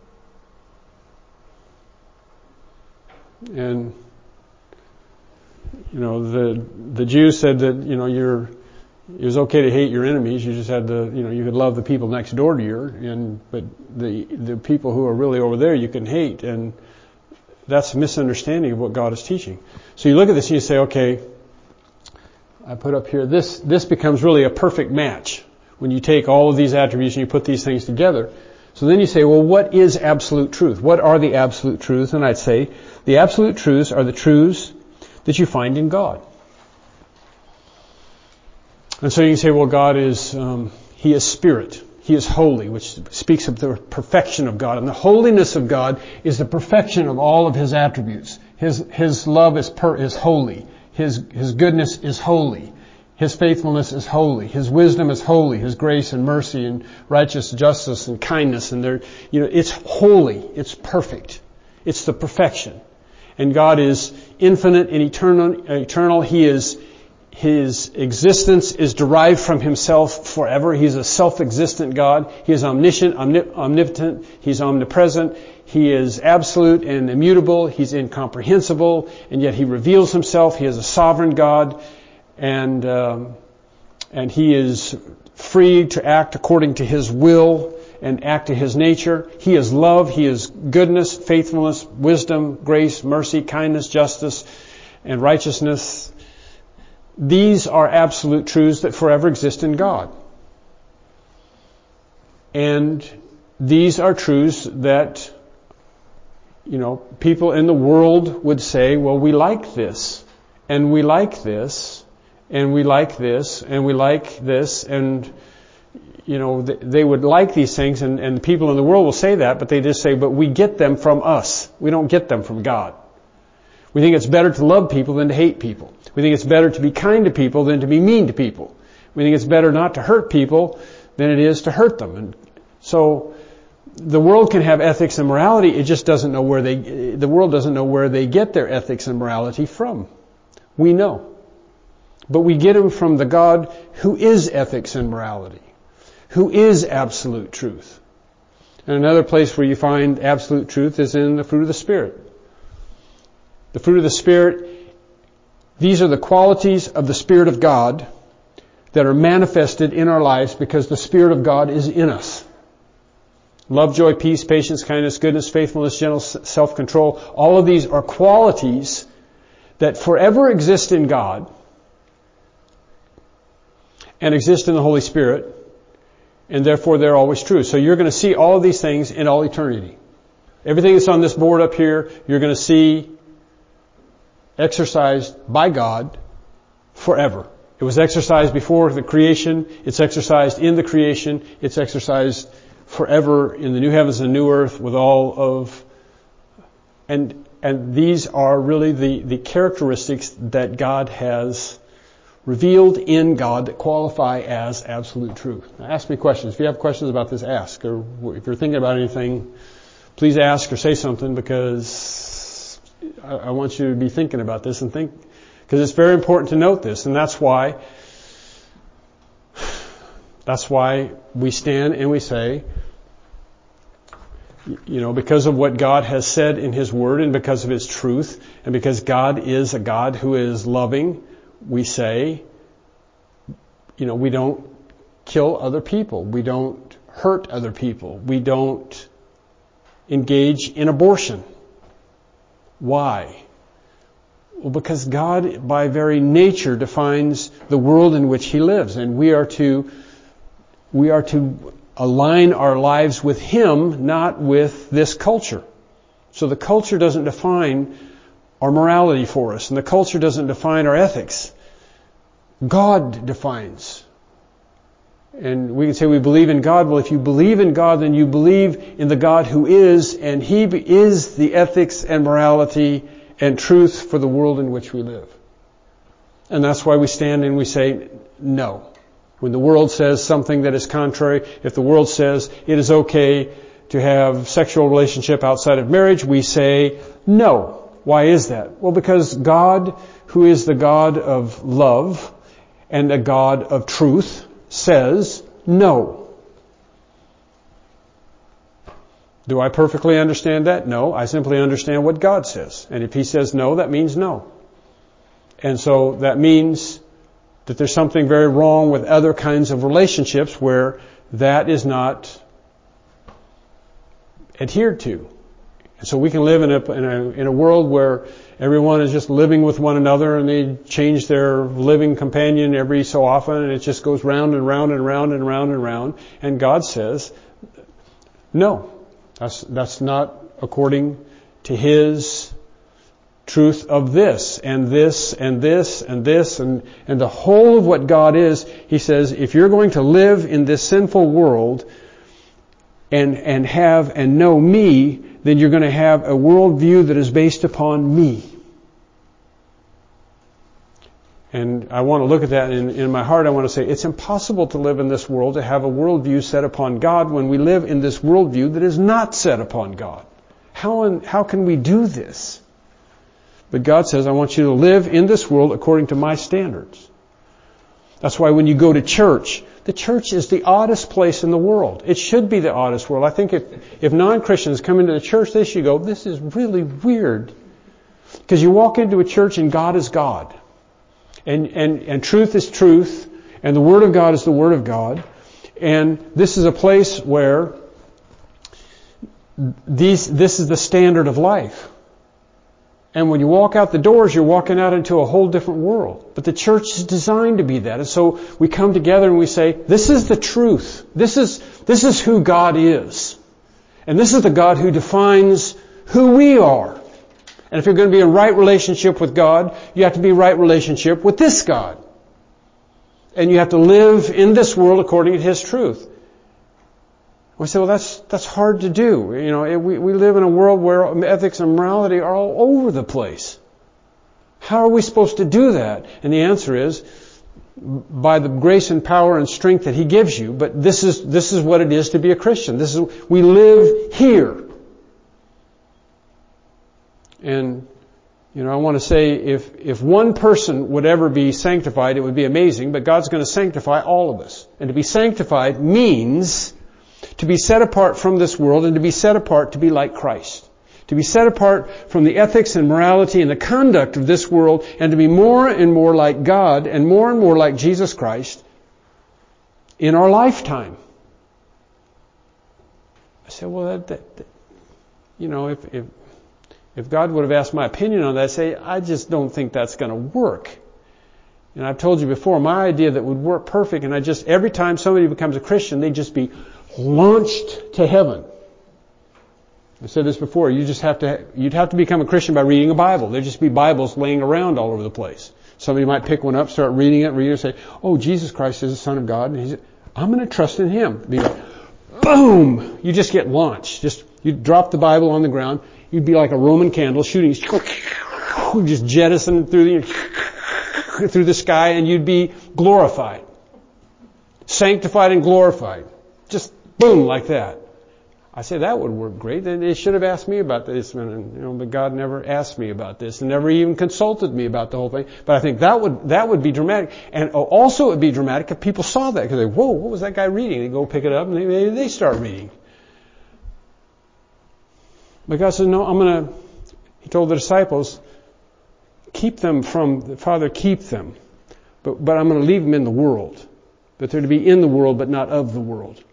And, you know, the the Jews said that, you know, you're, it was okay to hate your enemies. You just had to, you know, you could love the people next door to you, and but the the people who are really over there you can hate, and that's a misunderstanding of what God is teaching. So you look at this and you say, okay, I put up here, this this becomes really a perfect match when you take all of these attributes and you put these things together. So then you say, well, what is absolute truth? What are the absolute truths? And I'd say the absolute truths are the truths that you find in God. And so you can say, well, God is, um, He is spirit. He is holy, which speaks of the perfection of God. And the holiness of God is the perfection of all of His attributes. His, His love is per, is holy. His, His goodness is holy. His faithfulness is holy. His wisdom is holy. His grace and mercy and righteous justice and kindness, and there, you know, it's holy. It's perfect. It's the perfection. And God is infinite and eternal. Eternal. He is, His existence is derived from Himself forever. He's a self-existent God. He is omniscient, omnip- omnipotent. He's omnipresent. He is absolute and immutable. He's incomprehensible, and yet He reveals Himself. He is a sovereign God. And um, and He is free to act according to His will and act to His nature. He is love. He is goodness, faithfulness, wisdom, grace, mercy, kindness, justice, and righteousness. These are absolute truths that forever exist in God. And these are truths that, you know, people in the world would say, well, we like this, and we like this, and we like this, and we like this, and, you know, they would like these things, and, and people in the world will say that, but they just say, but we get them from us. We don't get them from God. We think it's better to love people than to hate people. We think it's better to be kind to people than to be mean to people. We think it's better not to hurt people than it is to hurt them. And so the world can have ethics and morality. It just doesn't know where they, the world doesn't know where they get their ethics and morality from. We know. But we get them from the God who is ethics and morality, who is absolute truth. And another place where you find absolute truth is in the fruit of the Spirit. The fruit of the Spirit, these are the qualities of the Spirit of God that are manifested in our lives because the Spirit of God is in us. Love, joy, peace, patience, kindness, goodness, faithfulness, gentleness, self-control. All of these are qualities that forever exist in God and exist in the Holy Spirit, and therefore they're always true. So you're going to see all of these things in all eternity. Everything that's on this board up here, you're going to see exercised by God forever. It was exercised before the creation. It's exercised in the creation. It's exercised forever in the new heavens and new earth with all of, and and these are really the, the characteristics that God has revealed in God that qualify as absolute truth. Now, ask me questions. If you have questions about this, ask. Or if you're thinking about anything, please ask or say something, because I, I want you to be thinking about this and think, because it's very important to note this, and that's why that's why we stand and we say, you know, because of what God has said in His Word and because of His truth, and because God is a God who is loving, we say, you know, we don't kill other people. We don't hurt other people. We don't engage in abortion. Why? Well, because God, by very nature, defines the world in which He lives, and we are to we are to align our lives with Him, not with this culture. So the culture doesn't define our morality for us, and the culture doesn't define our ethics. God defines. And we can say we believe in God. Well, if you believe in God, then you believe in the God who is, and He is the ethics and morality and truth for the world in which we live. And that's why we stand and we say no. When the world says something that is contrary, if the world says it is okay to have sexual relationship outside of marriage, we say no. Why is that? Well, because God, who is the God of love and a God of truth, says no. Do I perfectly understand that? No. I simply understand what God says. And if He says no, that means no. And so that means that there's something very wrong with other kinds of relationships where that is not adhered to. And so we can live in a, in a, in a world where everyone is just living with one another and they change their living companion every so often and it just goes round and round and round and round and round. And God says, no, that's, that's not according to His truth of this and this and this and this and, and the whole of what God is. He says, if you're going to live in this sinful world and, and have and know me, then you're going to have a worldview that is based upon me. And I want to look at that in, in my heart. I want to say it's impossible to live in this world, to have a worldview set upon God when we live in this worldview that is not set upon God. How, in, how can we do this? But God says, I want you to live in this world according to my standards. That's why when you go to church, the church is the oddest place in the world. It should be the oddest world. I think if, if non-Christians come into the church, they should go, this is really weird. Because you walk into a church and God is God. And, and, and truth is truth. And the Word of God is the Word of God. And this is a place where these, this is the standard of life. And when you walk out the doors, you're walking out into a whole different world. But the church is designed to be that. And so we come together and we say, this is the truth. This is, this is who God is. And this is the God who defines who we are. And if you're going to be in right relationship with God, you have to be in right relationship with this God. And you have to live in this world according to His truth. We say, well, that's that's hard to do. You know, we we live in a world where ethics and morality are all over the place. How are we supposed to do that? And the answer is by the grace and power and strength that He gives you. But this is this is what it is to be a Christian. This is we live here. And you know, I want to say if if one person would ever be sanctified, it would be amazing. But God's going to sanctify all of us, and to be sanctified means to be set apart from this world and to be set apart to be like Christ. To be set apart from the ethics and morality and the conduct of this world and to be more and more like God and more and more like Jesus Christ in our lifetime. I said, well, that, that, that you know, if, if if God would have asked my opinion on that, I'd say, I just don't think that's going to work. And I've told you before, my idea that would work perfect, and I just, every time somebody becomes a Christian, they'd just be launched to heaven. I said this before, you just have to, you'd have to become a Christian by reading a Bible. There'd just be Bibles laying around all over the place. Somebody might pick one up, start reading it, read it, and say, oh, Jesus Christ is the Son of God, and He's, I'm going to trust in Him. Be like, boom! You just get launched. Just, you drop the Bible on the ground, you'd be like a Roman candle shooting, just jettison through the, through the sky, and you'd be glorified. Sanctified and glorified. Just boom, like that. I say that would work great. They should have asked me about this, and, you know, but God never asked me about this, and never even consulted me about the whole thing. But I think that would that would be dramatic, and also it would be dramatic if people saw that because they, whoa, what was that guy reading? They go pick it up, and they they start reading. But God says, no, I'm going to. He told the disciples, keep them from Father, keep them, but but I'm going to leave them in the world. But they're to be in the world, but not of the world.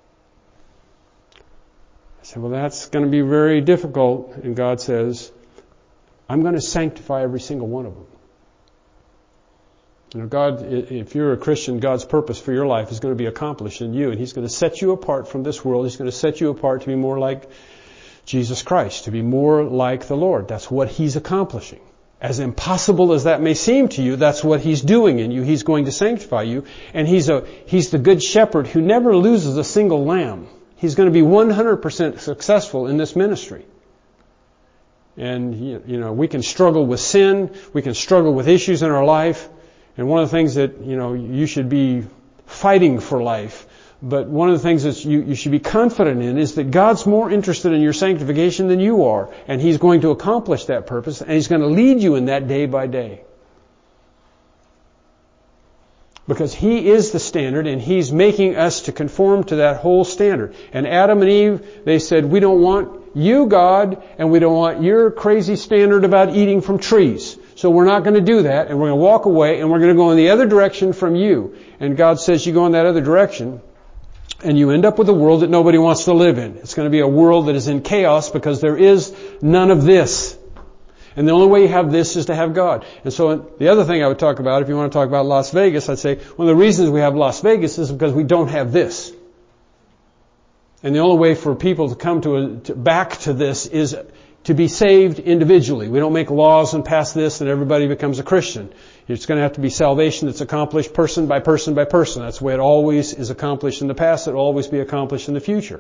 I said, well, that's going to be very difficult. And God says, I'm going to sanctify every single one of them. You know, God, if you're a Christian, God's purpose for your life is going to be accomplished in you. And He's going to set you apart from this world. He's going to set you apart to be more like Jesus Christ, to be more like the Lord. That's what He's accomplishing. As impossible as that may seem to you, that's what He's doing in you. He's going to sanctify you. And He's a He's the good shepherd who never loses a single lamb. He's going to be one hundred percent successful in this ministry. And, you know, we can struggle with sin. We can struggle with issues in our life. And one of the things that, you know, you should be fighting for life, but one of the things that you, you should be confident in is that God's more interested in your sanctification than you are. And He's going to accomplish that purpose, and He's going to lead you in that day by day. Because He is the standard, and He's making us to conform to that whole standard. And Adam and Eve, they said, we don't want you, God, and we don't want your crazy standard about eating from trees. So we're not going to do that, and we're going to walk away, and we're going to go in the other direction from you. And God says you go in that other direction, and you end up with a world that nobody wants to live in. It's going to be a world that is in chaos because there is none of this. And the only way you have this is to have God. And so the other thing I would talk about, if you want to talk about Las Vegas, I'd say one of the reasons we have Las Vegas is because we don't have this. And the only way for people to come to, a, to back to this is to be saved individually. We don't make laws and pass this and everybody becomes a Christian. It's going to have to be salvation that's accomplished person by person by person. That's the way it always is accomplished in the past. It will always be accomplished in the future.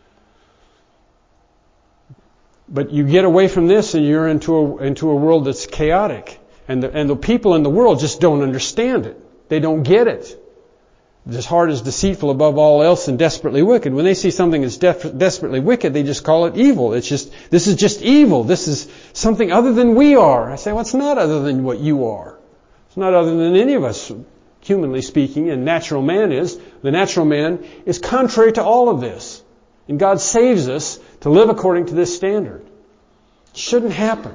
But you get away from this and you're into a, into a world that's chaotic. And the, and the people in the world just don't understand it. They don't get it. This heart is deceitful above all else and desperately wicked. When they see something that's def- desperately wicked, they just call it evil. It's just, this is just evil. This is something other than we are. I say, well, it's not other than what you are. It's not other than any of us, humanly speaking, and natural man is. The natural man is contrary to all of this. And God saves us to live according to this standard. It shouldn't happen.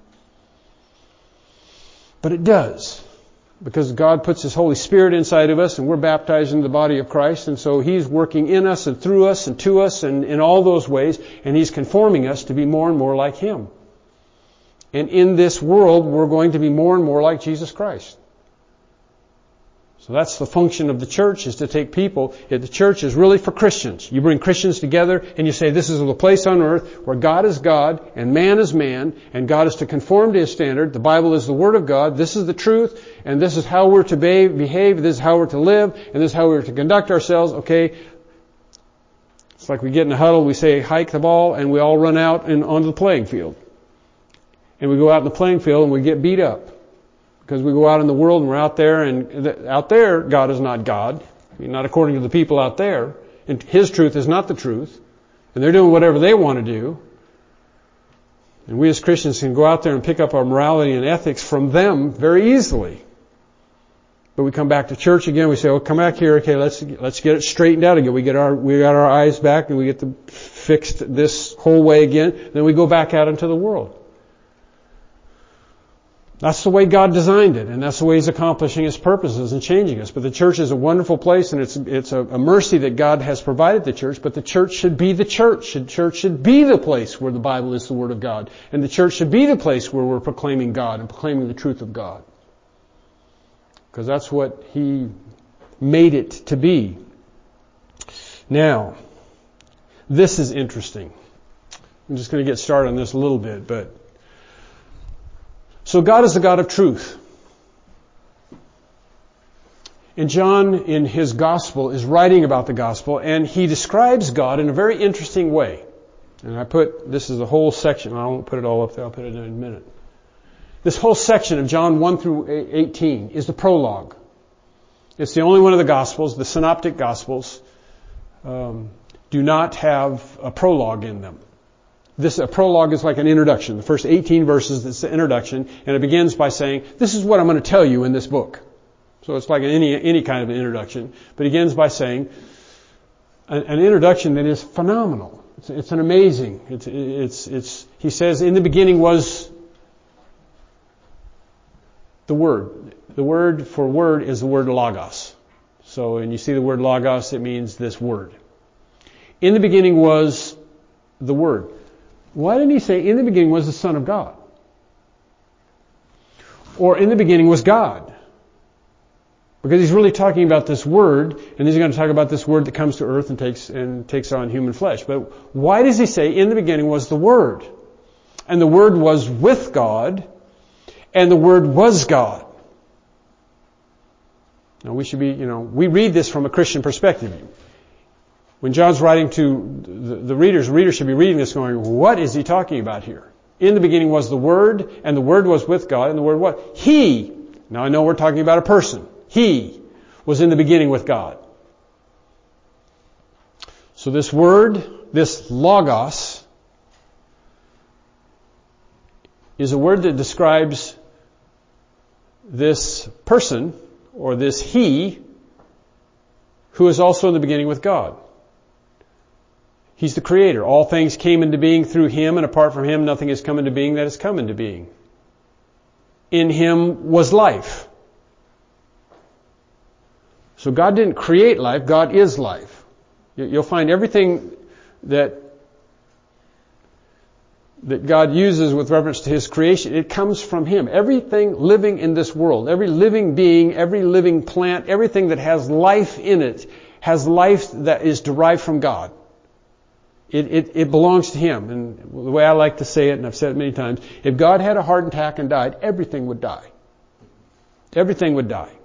But it does. Because God puts His Holy Spirit inside of us and we're baptized into the body of Christ. And so He's working in us and through us and to us and in all those ways. And He's conforming us to be more and more like Him. And in this world, we're going to be more and more like Jesus Christ. So that's the function of the church, is to take people. The church is really for Christians. You bring Christians together and you say this is the place on earth where God is God and man is man and God is to conform to His standard. The Bible is the Word of God. This is the truth and this is how we're to behave. This is how we're to live and this is how we're to conduct ourselves. Okay. It's like we get in a huddle, we say hike the ball and we all run out and onto the playing field. And we go out in the playing field and we get beat up. Because we go out in the world and we're out there, and th- out there, God is not God. I mean, not according to the people out there. And His truth is not the truth. And they're doing whatever they want to do. And we as Christians can go out there and pick up our morality and ethics from them very easily. But we come back to church again, we say, oh, come back here, okay, let's let's get it straightened out again. We get our we got our eyes back and we get the fixed this whole way again. Then we go back out into the world. That's the way God designed it, and that's the way He's accomplishing His purposes and changing us. But the church is a wonderful place, and it's it's a, a mercy that God has provided the church, but the church should be the church. The church should be the place where the Bible is the Word of God. And the church should be the place where we're proclaiming God and proclaiming the truth of God. Because that's what He made it to be. Now, this is interesting. I'm just going to get started on this a little bit, but so God is the God of truth. And John, in his gospel, is writing about the gospel, and he describes God in a very interesting way. And I put, this is the whole section, I won't put it all up there, I'll put it in a minute. This whole section of John one through eighteen is the prologue. It's the only one of the gospels, the synoptic gospels, um, do not have a prologue in them. This a prologue is like an introduction. The first eighteen verses, it's the introduction, and it begins by saying, this is what I'm going to tell you in this book. So it's like any any kind of an introduction, but it begins by saying an, an introduction that is phenomenal. It's, it's an amazing. It's it's it's. He says, in the beginning was the Word. The word for word is the word logos. So when you see the word logos, it means this word. In the beginning was the Word. Why didn't he say, in the beginning was the Son of God? Or in the beginning was God? Because he's really talking about this Word, and he's going to talk about this Word that comes to earth and takes and takes on human flesh. But why does he say, in the beginning was the Word? And the Word was with God, and the Word was God. Now we should be, you know, we read this from a Christian perspective. When John's writing to the, the readers, the readers should be reading this going, what is he talking about here? In the beginning was the Word, and the Word was with God, and the Word what? He, Now I know we're talking about a person. He was in the beginning with God. So this word, this logos, is a word that describes this person, or this he, who is also in the beginning with God. He's the creator. All things came into being through him, and apart from him nothing has come into being that has come into being. In him was life. So God didn't create life, God is life. You'll find everything that that God uses with reference to His creation, it comes from Him. Everything living in this world, every living being, every living plant, everything that has life in it, has life that is derived from God. It, it, it belongs to Him. And the way I like to say it, and I've said it many times, if God had a heart attack and died, everything would die. Everything would die.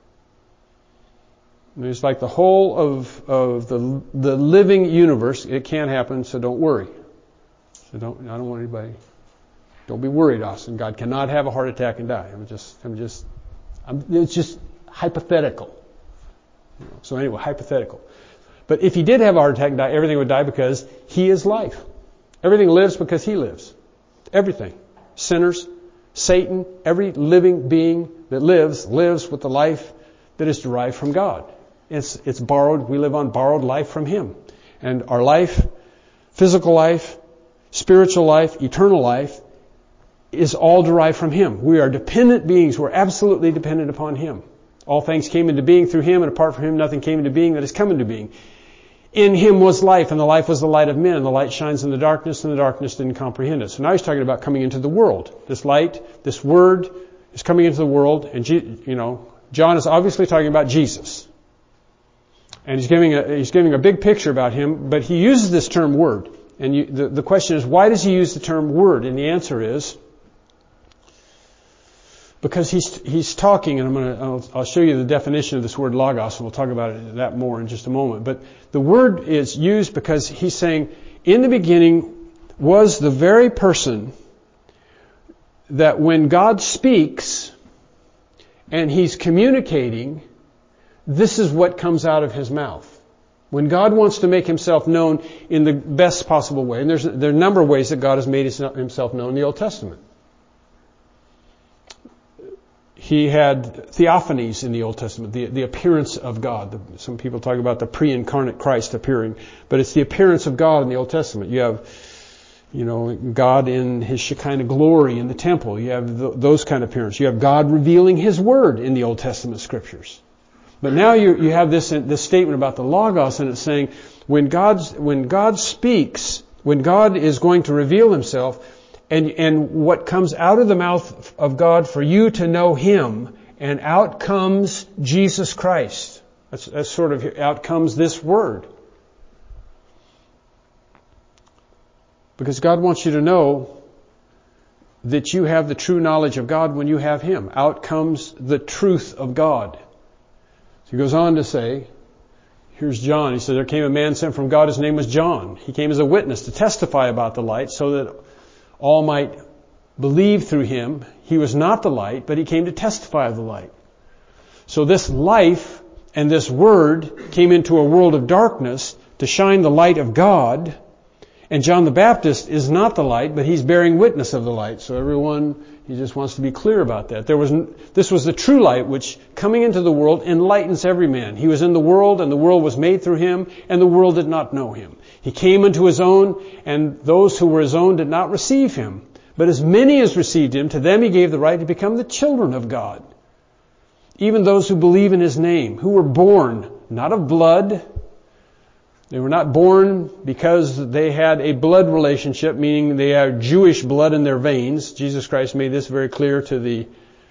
And it's like the whole of, of the, the living universe. It can't happen, so don't worry. So don't, I don't want anybody, don't be worried, Austin. God cannot have a heart attack and die. I'm just, I'm just, I'm, it's just hypothetical. You know, so anyway, hypothetical. But if He did have a heart attack and die, everything would die because He is life. Everything lives because He lives. Everything. Sinners, Satan, every living being that lives, lives with the life that is derived from God. It's, it's borrowed, we live on borrowed life from Him. And our life, physical life, spiritual life, eternal life, is all derived from Him. We are dependent beings. We're absolutely dependent upon Him. All things came into being through Him, and apart from Him nothing came into being that has come into being. In Him was life, and the life was the light of men, and the light shines in the darkness, and the darkness didn't comprehend it. So now He's talking about coming into the world. This light, this Word is coming into the world, and you know, John is obviously talking about Jesus. And he's giving a, he's giving a big picture about Him, but he uses this term Word. And you, the, the question is, why does he use the term word? And the answer is, because he's he's talking, and I'm going to I'll, I'll show you the definition of this word logos, and we'll talk about it, that more in just a moment. But the word is used because he's saying, in the beginning was the very person that when God speaks and He's communicating, this is what comes out of His mouth. When God wants to make Himself known in the best possible way, and there's there are a number of ways that God has made Himself known in the Old Testament. He had theophanies in the Old Testament, the, the appearance of God. Some people talk about the pre-incarnate Christ appearing, but it's the appearance of God in the Old Testament. You have, you know, God in His Shekinah glory in the temple. You have th- those kind of appearances. You have God revealing His Word in the Old Testament Scriptures. But now you you have this this statement about the Logos, and it's saying when God's when God speaks, when God is going to reveal Himself, and and what comes out of the mouth of God for you to know Him, and out comes Jesus Christ. That's, that's sort of out comes this Word, because God wants you to know that you have the true knowledge of God when you have Him. Out comes the truth of God. He goes on to say, here's John. He said, there came a man sent from God. His name was John. He came as a witness to testify about the light so that all might believe through him. He was not the light, but he came to testify of the light. So this life and this word came into a world of darkness to shine the light of God. And John the Baptist is not the light, but he's bearing witness of the light. So everyone, he just wants to be clear about that. There was, this was the true light which, coming into the world, enlightens every man. He was in the world, and the world was made through Him, and the world did not know Him. He came into His own, and those who were His own did not receive Him. But as many as received Him, to them He gave the right to become the children of God. Even those who believe in His name, who were born, not of blood. They were not born because they had a blood relationship, meaning they had Jewish blood in their veins. Jesus Christ made this very clear to the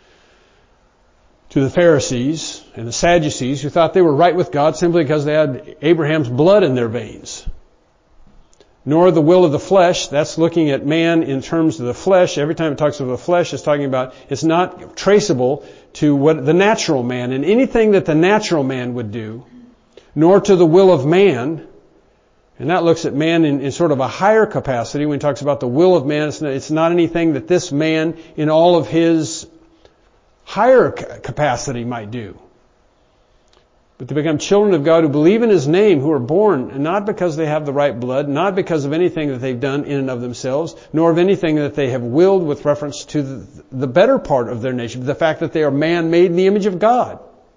to the Pharisees and the Sadducees, who thought they were right with God simply because they had Abraham's blood in their veins. Nor the will of the flesh. That's looking at man in terms of the flesh. Every time it talks of the flesh, it's talking about, it's not traceable to what the natural man and anything that the natural man would do, nor to the will of man. And that looks at man in, in sort of a higher capacity. When he talks about the will of man, it's not, it's not anything that this man, in all of his higher capacity might do. But to become children of God who believe in His name, who are born not because they have the right blood, not because of anything that they've done in and of themselves, nor of anything that they have willed with reference to the, the better part of their nature, the fact that they are man made in the image of God.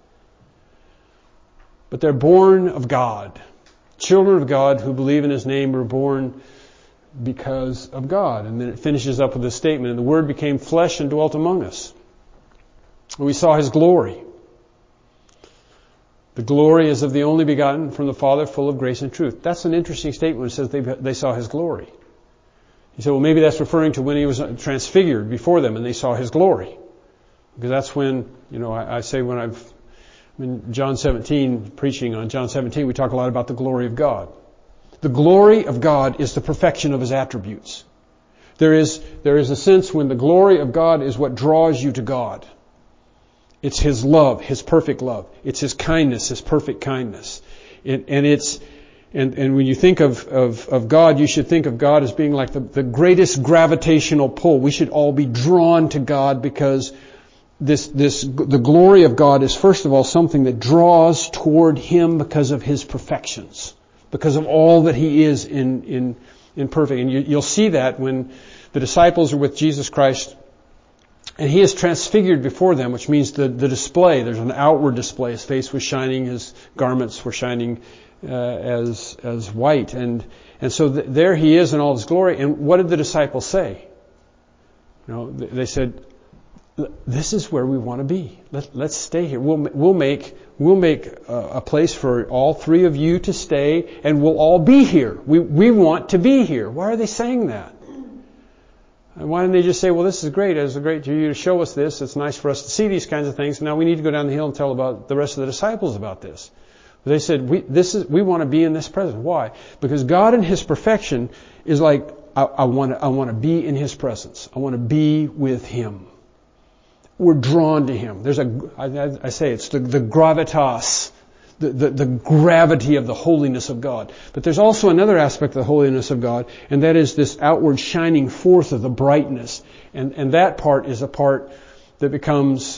But they're born of God. Children of God who believe in His name are born because of God. And then it finishes up with this statement, and the Word became flesh and dwelt among us. And we saw His glory. The glory is of the only begotten from the Father, full of grace and truth. That's an interesting statement when it says they, they saw His glory. You say, well, maybe that's referring to when He was transfigured before them and they saw His glory. Because that's when, you know, I, I say when I've, in John seventeen, preaching on John seventeen, we talk a lot about the glory of God. The glory of God is the perfection of His attributes. There is, there is a sense when the glory of God is what draws you to God. It's His love, His perfect love. It's His kindness, His perfect kindness. It, and it's, and, and when you think of, of, of God, you should think of God as being like the, the greatest gravitational pull. We should all be drawn to God because this, this, the glory of God is first of all something that draws toward Him because of His perfections, because of all that He is in, in, in perfect. And you, you'll see that when the disciples are with Jesus Christ and He is transfigured before them, which means the, the display. There's an outward display. His face was shining. His garments were shining uh, as as white. And and so th- there He is in all His glory. And what did the disciples say? You know, they said, "This is where we want to be. Let, let's stay here. We'll we'll make we'll make a, a place for all three of you to stay, and we'll all be here. We we want to be here." Why are they saying that? And why didn't they just say, well, this is great. It's great for you to show us this. It's nice for us to see these kinds of things. Now we need to go down the hill and tell about the rest of the disciples about this. But they said, we, this is, we want to be in this presence. Why? Because God in His perfection is like, I, I want to, I want to be in His presence. I want to be with Him. We're drawn to Him. There's a, I, I say it's the, the gravitas. The, the, the gravity of the holiness of God. But there's also another aspect of the holiness of God, and that is this outward shining forth of the brightness. And, and that part is a part that becomes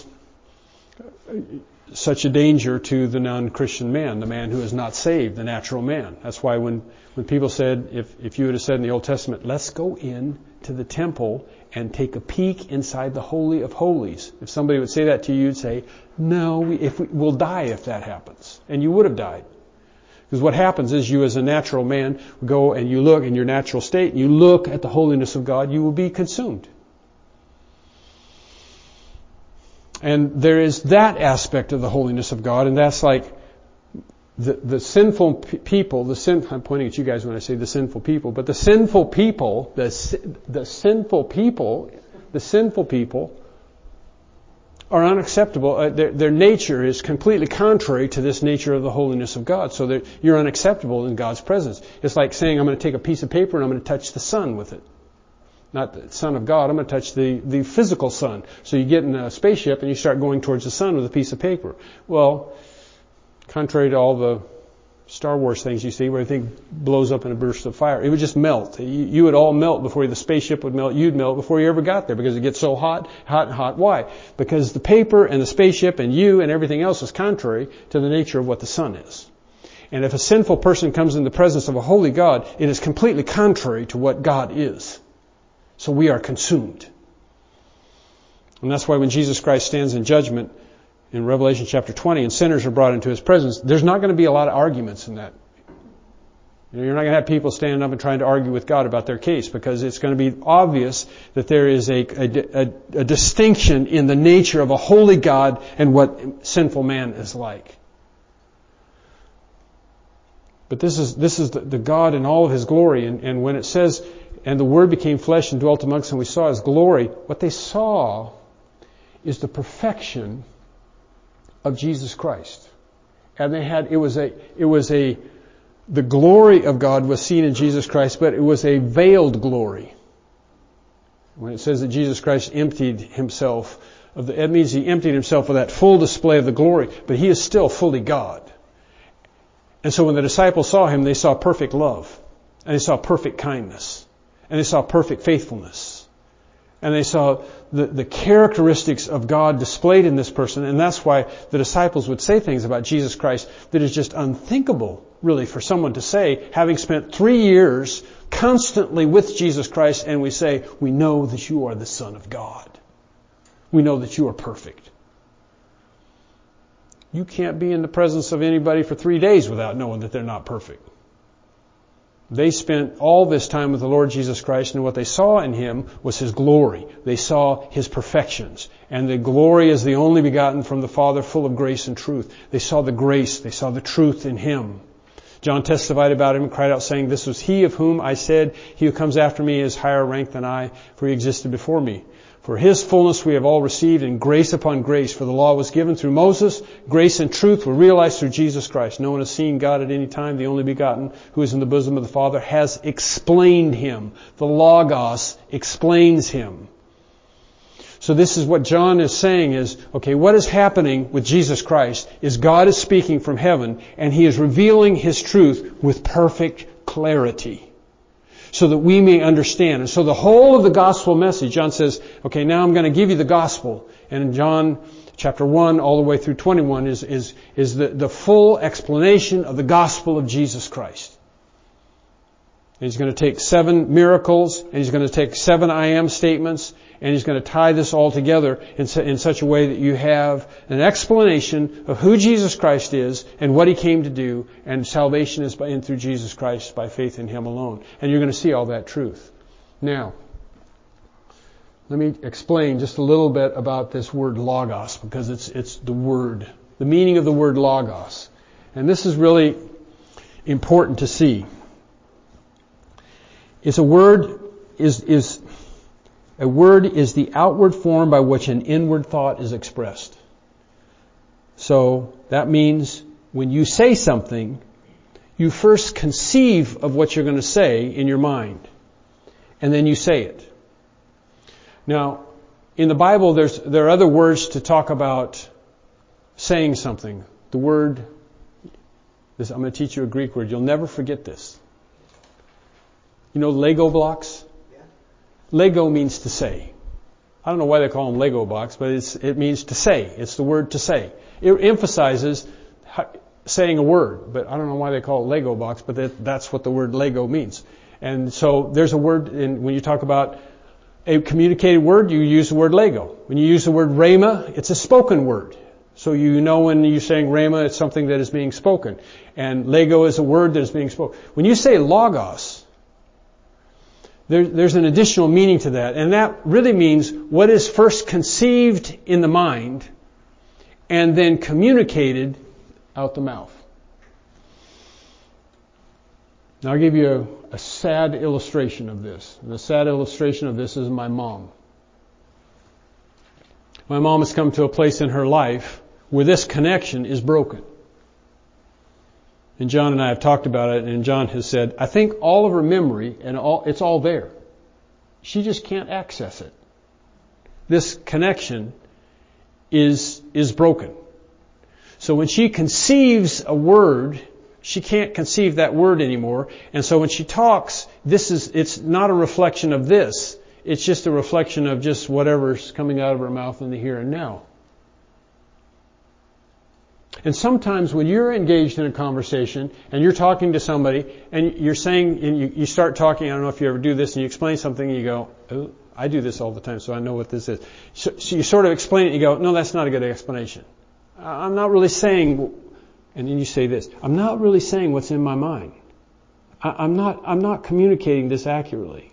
such a danger to the non-Christian man, the man who is not saved, the natural man. That's why when, when people said, if, if you would have said in the Old Testament, let's go in to the temple and take a peek inside the Holy of Holies. If somebody would say that to you, you'd say, no, we, if we, we'll die if that happens. And you would have died. Because what happens is you as a natural man go and you look in your natural state, and you look at the holiness of God, you will be consumed. And there is that aspect of the holiness of God, and that's like the, the sinful p- people, the sin, I'm pointing at you guys when I say the sinful people, but the sinful people, the, the sinful people, the sinful people are unacceptable. Uh, their, their nature is completely contrary to this nature of the holiness of God. So you're unacceptable in God's presence. It's like saying, I'm going to take a piece of paper and I'm going to touch the sun with it. Not the Son of God, I'm going to touch the, the physical sun. So you get in a spaceship and you start going towards the sun with a piece of paper. Well, contrary to all the Star Wars things you see where everything blows up in a burst of fire, it would just melt. You, you would all melt before the spaceship would melt. You'd melt before you ever got there because it gets so hot, hot, and hot. Why? Because the paper and the spaceship and you and everything else is contrary to the nature of what the sun is. And if a sinful person comes in the presence of a holy God, it is completely contrary to what God is. So we are consumed. And that's why when Jesus Christ stands in judgment in Revelation chapter twenty and sinners are brought into His presence, there's not going to be a lot of arguments in that. You know, you're not going to have people standing up and trying to argue with God about their case because it's going to be obvious that there is a, a, a, a distinction in the nature of a holy God and what sinful man is like. But this is this is the, the God in all of His glory. And, and when it says, and the Word became flesh and dwelt amongst us, and we saw His glory, what they saw is the perfection of Jesus Christ. And they had, it was a, it was a, the glory of God was seen in Jesus Christ, but it was a veiled glory. When it says that Jesus Christ emptied Himself, of the, it means He emptied Himself of that full display of the glory, but He is still fully God. And so when the disciples saw Him, they saw perfect love, and they saw perfect kindness, and they saw perfect faithfulness. And they saw the, the characteristics of God displayed in this person. And that's why the disciples would say things about Jesus Christ that is just unthinkable, really, for someone to say, having spent three years constantly with Jesus Christ, and we say, we know that you are the Son of God. We know that you are perfect. You can't be in the presence of anybody for three days without knowing that they're not perfect. They spent all this time with the Lord Jesus Christ, and what they saw in Him was His glory. They saw His perfections. And the glory is the only begotten from the Father, full of grace and truth. They saw the grace, they saw the truth in Him. John testified about Him and cried out, saying, "This was He of whom I said, He who comes after me is higher ranked than I, for He existed before me. For His fullness we have all received, and grace upon grace. For the law was given through Moses, grace and truth were realized through Jesus Christ. No one has seen God at any time. The only begotten, who is in the bosom of the Father, has explained Him." The Logos explains Him. So this is what John is saying is, okay, what is happening with Jesus Christ is God is speaking from heaven, and He is revealing His truth with perfect clarity, so that we may understand. And so the whole of the gospel message, John says, okay, now I'm going to give you the gospel. And in John chapter one all the way through twenty-one is, is, is the, the full explanation of the gospel of Jesus Christ. And He's going to take seven miracles, and He's going to take seven I am statements, and He's going to tie this all together in, in such a way that you have an explanation of who Jesus Christ is and what He came to do, and salvation is by and through Jesus Christ by faith in Him alone. And you're going to see all that truth. Now, let me explain just a little bit about this word logos, because it's it's the word, the meaning of the word logos. And this is really important to see. It's a word is is A word is the outward form by which an inward thought is expressed. So that means when you say something, you first conceive of what you're going to say in your mind, and then you say it. Now, in the Bible, there's there are other words to talk about saying something. The word, this, I'm going to teach you a Greek word. You'll never forget this. You know Lego blocks? Lego means to say. I don't know why they call them Lego blocks, but it's, it means to say. It's the word to say. It emphasizes saying a word, but I don't know why they call it Lego blocks, but that, that's what the word Lego means. And so there's a word, in, when you talk about a communicated word, you use the word Lego. When you use the word rhema, it's a spoken word. So you know when you're saying rhema, it's something that is being spoken. And Lego is a word that is being spoken. When you say logos, There, there's an additional meaning to that, and that really means what is first conceived in the mind and then communicated out the mouth. Now I'll give you a, a sad illustration of this. And the sad illustration of this is my mom. My mom has come to a place in her life where this connection is broken. And John and I have talked about it, and John has said, I think all of her memory, and all, it's all there. She just can't access it. This connection is, is broken. So when she conceives a word, she can't conceive that word anymore. And so when she talks, this is, it's not a reflection of this. It's just a reflection of just whatever's coming out of her mouth in the here and now. And sometimes when you're engaged in a conversation and you're talking to somebody and you're saying, and you, you start talking, I don't know if you ever do this, and you explain something and you go, oh, I do this all the time, so I know what this is. So, so you sort of explain it and you go, no, that's not a good explanation. I'm not really saying, and then you say this, I'm not really saying what's in my mind. I, I'm not, I'm not communicating this accurately.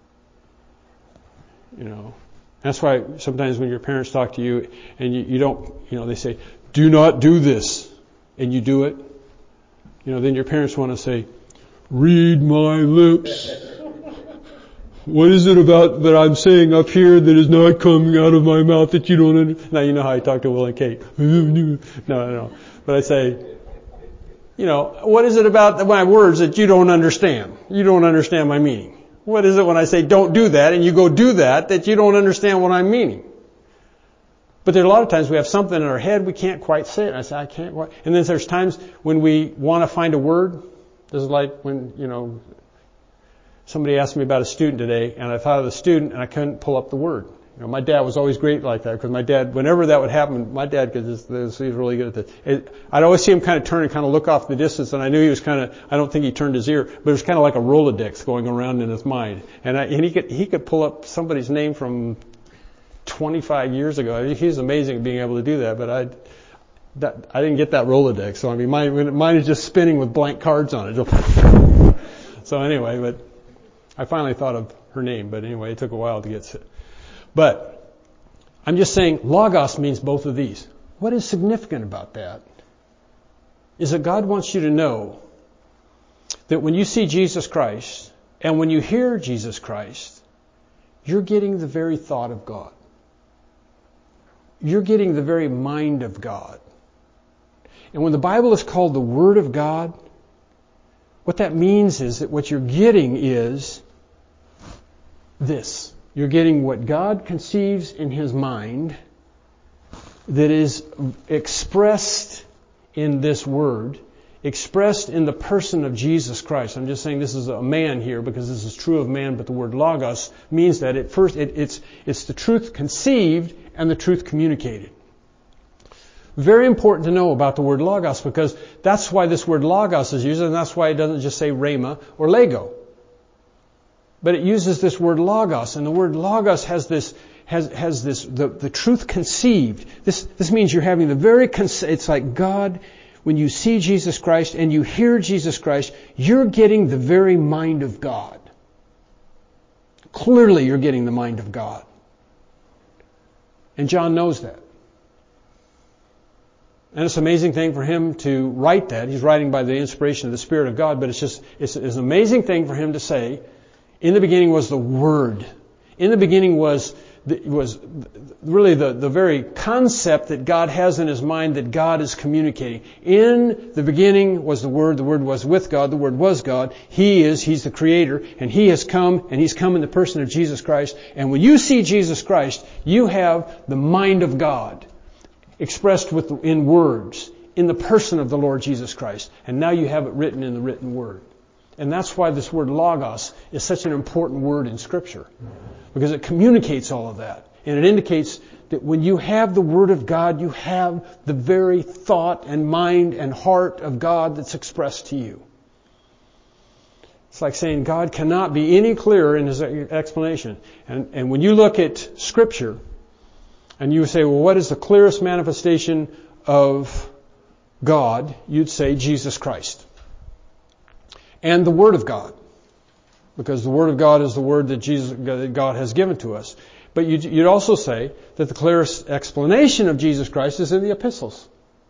You know, that's why sometimes when your parents talk to you and you, you don't, you know, they say, do not do this, and you do it, you know, then your parents want to say, read my lips. What is it about that I'm saying up here that is not coming out of my mouth that you don't understand? Now you know how I talk to Will and Kate. No, no. But I say, you know, what is it about my words that you don't understand? You don't understand my meaning. What is it when I say don't do that and you go do that that you don't understand what I'm meaning? But there are a lot of times we have something in our head, we can't quite say it. And I say, I can't quite. And then there's times when we want to find a word. This is like when, you know, Somebody asked me about a student today, and I thought of the student, and I couldn't pull up the word. You know, my dad was always great like that, because my dad, whenever that would happen, my dad could just, he was really good at this. I'd always see him kind of turn and kind of look off the distance, and I knew he was kind of, I don't think he turned his ear, but it was kind of like a Rolodex going around in his mind. And, I, and he could, he could pull up somebody's name from twenty-five years ago. I mean, he's amazing at being able to do that, but I, that, I didn't get that Rolodex. So I mean, mine, mine is just spinning with blank cards on it. So anyway, but I finally thought of her name, but anyway, it took a while to get to. But I'm just saying logos means both of these. What is significant about that is that God wants you to know that when you see Jesus Christ and when you hear Jesus Christ, you're getting the very thought of God. You're getting the very mind of God. And when the Bible is called the Word of God, what that means is that what you're getting is this. You're getting what God conceives in His mind that is expressed in this Word, expressed in the person of Jesus Christ. I'm just saying this is a man here because this is true of man, but the word logos means that at first it, it's, it's the truth conceived and the truth communicated. Very important to know about the word logos, because that's why this word logos is used, and that's why it doesn't just say rhema or lego. But it uses this word logos, and the word logos has this, has, has this, the, the truth conceived. This, this means you're having the very, conce- it's like God, when you see Jesus Christ and you hear Jesus Christ, you're getting the very mind of God. Clearly you're getting the mind of God. And John knows that. And it's an amazing thing for him to write that. He's writing by the inspiration of the Spirit of God, but it's just, it's, it's an amazing thing for him to say, in the beginning was the Word. In the beginning was, was really the, the very concept that God has in His mind that God is communicating. In the beginning was the Word. The Word was with God. The Word was God. He is, He's the Creator, and He has come, and He's come in the person of Jesus Christ. And when you see Jesus Christ, you have the mind of God expressed with, in words, in the person of the Lord Jesus Christ. And now you have it written in the written Word. And that's why this word logos is such an important word in Scripture. Because it communicates all of that. And it indicates that when you have the Word of God, you have the very thought and mind and heart of God that's expressed to you. It's like saying God cannot be any clearer in His explanation. And, and when you look at Scripture, and you say, well, what is the clearest manifestation of God? You'd say Jesus Christ. And the Word of God. Because the Word of God is the Word that Jesus, that God has given to us. But you'd, you'd also say that the clearest explanation of Jesus Christ is in the epistles.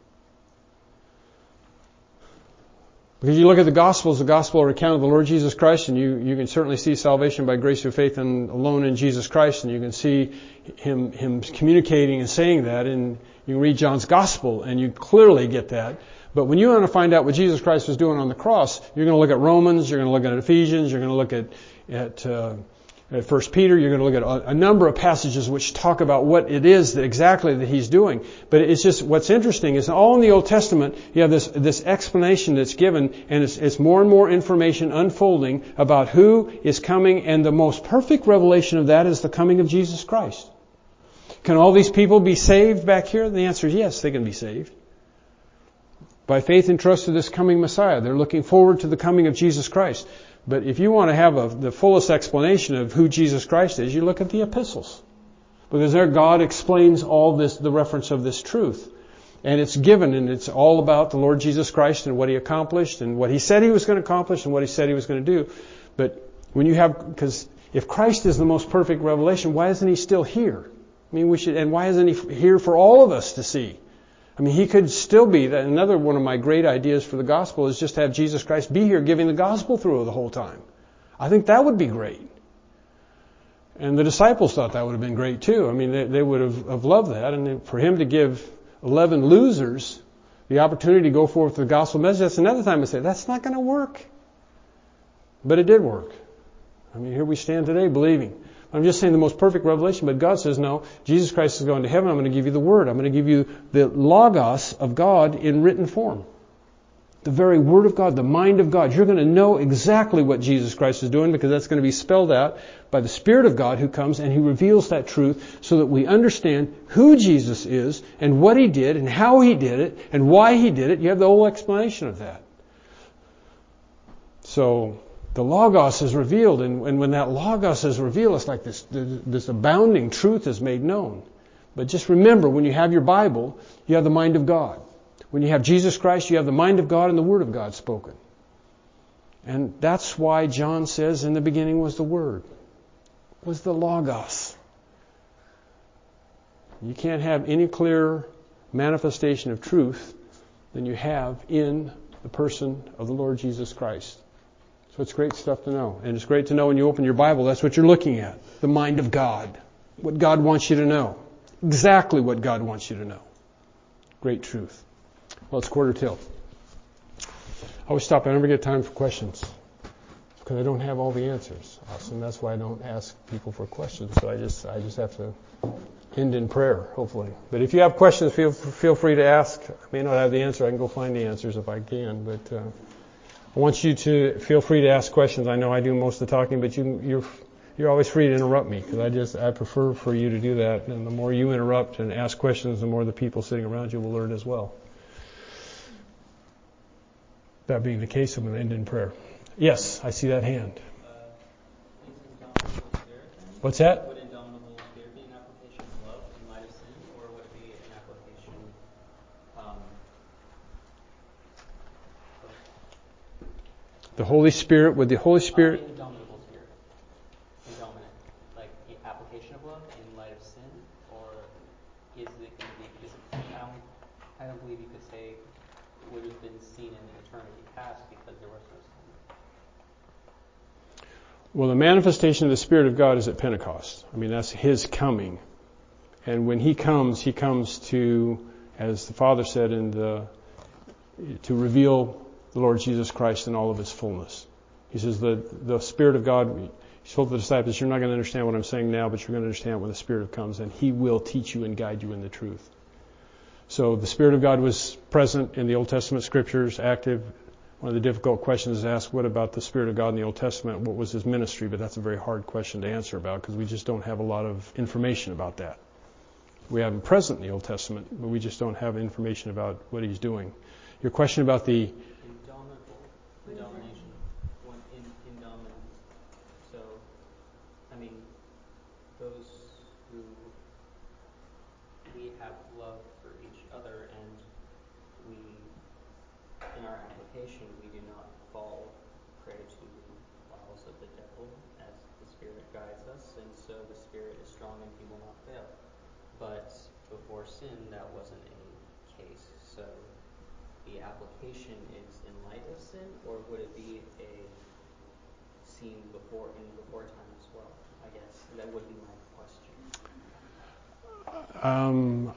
Because you look at the Gospels, the Gospel account of the Lord Jesus Christ, and you, you can certainly see salvation by grace through faith and alone in Jesus Christ, and you can see Him, Him communicating and saying that, and you can read John's Gospel, and you clearly get that. But when you want to find out what Jesus Christ was doing on the cross, you're going to look at Romans, you're going to look at Ephesians, you're going to look at, at, uh, at First Peter, you're going to look at a, a number of passages which talk about what it is that exactly that He's doing. But it's just, what's interesting is all in the Old Testament, you have this, this explanation that's given, and it's, it's more and more information unfolding about who is coming, and the most perfect revelation of that is the coming of Jesus Christ. Can all these people be saved back here? The answer is yes, they can be saved. By faith and trust to this coming Messiah. They're looking forward to the coming of Jesus Christ. But if you want to have a, the fullest explanation of who Jesus Christ is, you look at the epistles. Because there God explains all this, the reference of this truth. And it's given, and it's all about the Lord Jesus Christ and what He accomplished and what He said He was going to accomplish and what He said He was going to do. But when you have, because if Christ is the most perfect revelation, why isn't He still here? I mean, we should, and why isn't He here for all of us to see? I mean, He could still be, another one of my great ideas for the gospel is just to have Jesus Christ be here giving the gospel through the whole time. I think that would be great. And the disciples thought that would have been great too. I mean, they, they would have, have loved that. And for Him to give eleven losers the opportunity to go forth with the gospel message, that's another time I say, that's not going to work. But it did work. I mean, here we stand today believing. I'm just saying the most perfect revelation, but God says, no, Jesus Christ is going to heaven. I'm going to give you the Word. I'm going to give you the logos of God in written form. The very Word of God, the mind of God. You're going to know exactly what Jesus Christ is doing because that's going to be spelled out by the Spirit of God who comes and He reveals that truth so that we understand who Jesus is and what He did and how He did it and why He did it. You have the whole explanation of that. So the Logos is revealed, and, and when that Logos is revealed, it's like this, this abounding truth is made known. But just remember, when you have your Bible, you have the mind of God. When you have Jesus Christ, you have the mind of God and the Word of God spoken. And that's why John says, in the beginning was the Word, was the Logos. You can't have any clearer manifestation of truth than you have in the person of the Lord Jesus Christ. So it's great stuff to know. And it's great to know when you open your Bible, that's what you're looking at. The mind of God. What God wants you to know. Exactly what God wants you to know. Great truth. Well, it's quarter till. I always stop. I never get time for questions because I don't have all the answers. Awesome. That's why I don't ask people for questions. So I just I just have to end in prayer, hopefully. But if you have questions, feel feel free to ask. I may not have the answer. I can go find the answers if I can. But uh, I want you to feel free to ask questions. I know I do most of the talking, but you you're you're always free to interrupt me because I just I prefer for you to do that. And the more you interrupt and ask questions, the more the people sitting around you will learn as well. That being the case, I'm going to end in prayer. Yes, I see that hand. Uh, What's that? Would indomitable spirit be an application of love in light of sin, or would it be an application um, The Holy Spirit, would the Holy Spirit... Uh, indomitable spirit. Indominate. Like the application of love in light of sin, or is it going to be, because I don't, I don't believe you could say it would have been seen in eternity past because there was no sin. Well, the manifestation of the Spirit of God is at Pentecost. I mean, that's His coming. And when He comes, He comes to, as the Father said, in the to reveal the Lord Jesus Christ in all of His fullness. He says the the Spirit of God, He told the disciples, you're not going to understand what I'm saying now, but you're going to understand when the Spirit comes, and He will teach you and guide you in the truth. So the Spirit of God was present in the Old Testament scriptures, active. One of the difficult questions is asked, what about the Spirit of God in the Old Testament? What was His ministry? But that's a very hard question to answer about because we just don't have a lot of information about that. We have Him present in the Old Testament, but we just don't have information about what He's doing. Your question about the... Indomitable. Indomination. One in, indominant. So, I mean, those who we have love for each other and we, in our application, we do not fall prey to the wiles of the devil as the Spirit guides us, and so the Spirit is strong and He will not fail. But before sin, that wasn't a case. So the application is in light of sin, or would it be a seen before in before time as well? I guess that would be my question. Um,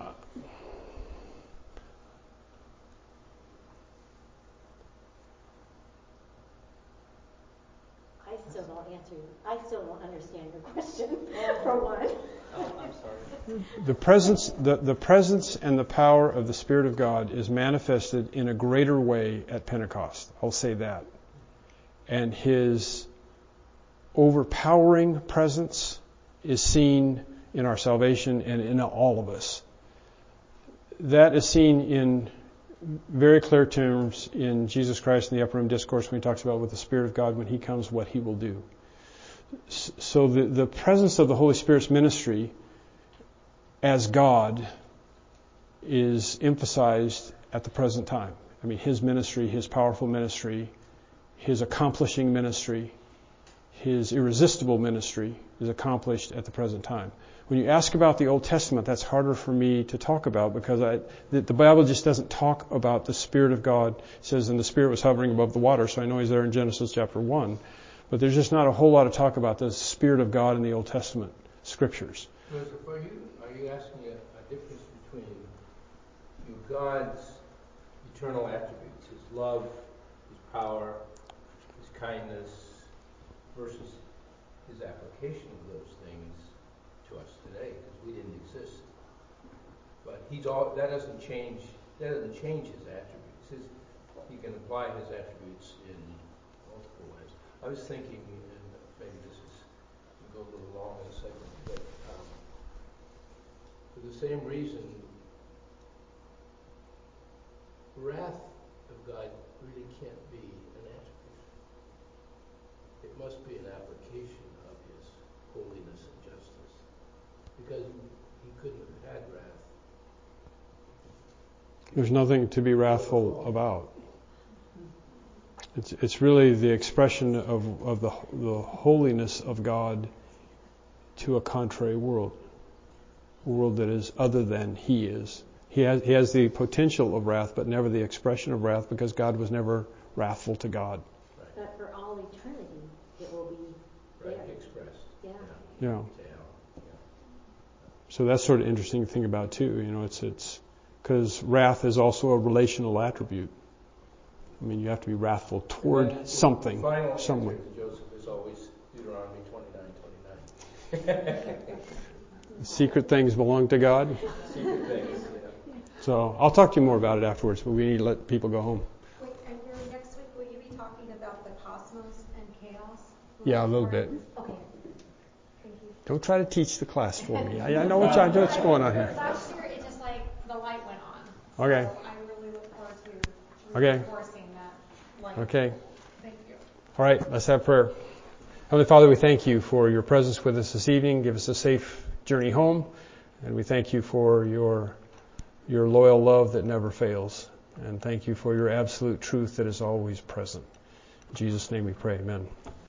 I still don't answer you. I still don't understand your question, for one. Oh, I'm sorry. the presence, the, the presence and the power of the Spirit of God is manifested in a greater way at Pentecost. I'll say that. And His overpowering presence is seen in our salvation and in all of us. That is seen in very clear terms in Jesus Christ in the Upper Room Discourse when He talks about with the Spirit of God, when He comes, what He will do. So the, the presence of the Holy Spirit's ministry as God is emphasized at the present time. I mean, His ministry, His powerful ministry, His accomplishing ministry, His irresistible ministry is accomplished at the present time. When you ask about the Old Testament, that's harder for me to talk about because I, the, the Bible just doesn't talk about the Spirit of God. It says, and the Spirit was hovering above the water, so I know He's there in Genesis chapter one. But there's just not a whole lot of talk about the Spirit of God in the Old Testament scriptures. Joseph, are you, are you asking a, a difference between you, God's eternal attributes, His love, His power, His kindness, versus His application of those things to us today, because we didn't exist. But He's all that doesn't change. That doesn't change His attributes. His he can apply his attributes in multiple ways. I was thinking, and maybe this is we'll go a little long in a second, but um, for the same reason, wrath of God really can't be an attribute. It must be an application of his holiness and justice, because he couldn't have had wrath. There's nothing to be wrathful about. It's it's really the expression of, of the the holiness of God to a contrary world, a world that is other than He is. He has he has the potential of wrath, but never the expression of wrath, because God was never wrathful to God. Right. But for all eternity, it will be Right, there. expressed. Yeah. Yeah. Yeah. Yeah. So that's sort of interesting to think about too. You know, it's it's because wrath is also a relational attribute. I mean, you have to be wrathful toward And something, the final someone. answer to Joseph is always Deuteronomy twenty-nine twenty-nine. Secret things belong to God. Secret things, yeah. So I'll talk to you more about it afterwards, but we need to let people go home. Wait, and Gary, next week, will you be talking about the cosmos and chaos? Yeah, a little bit. Okay. Thank you. Don't try to teach the class for me. I, I know what y'all- what's going on here. Last year, it just like the light went on. Okay. So I really look forward to Okay. reinforcing that light. Okay. Thank you. All right, let's have prayer. Heavenly Father, we thank you for your presence with us this evening. Give us a safe journey home. And we thank you for your your loyal love that never fails. And thank you for your absolute truth that is always present. In Jesus' name we pray. Amen.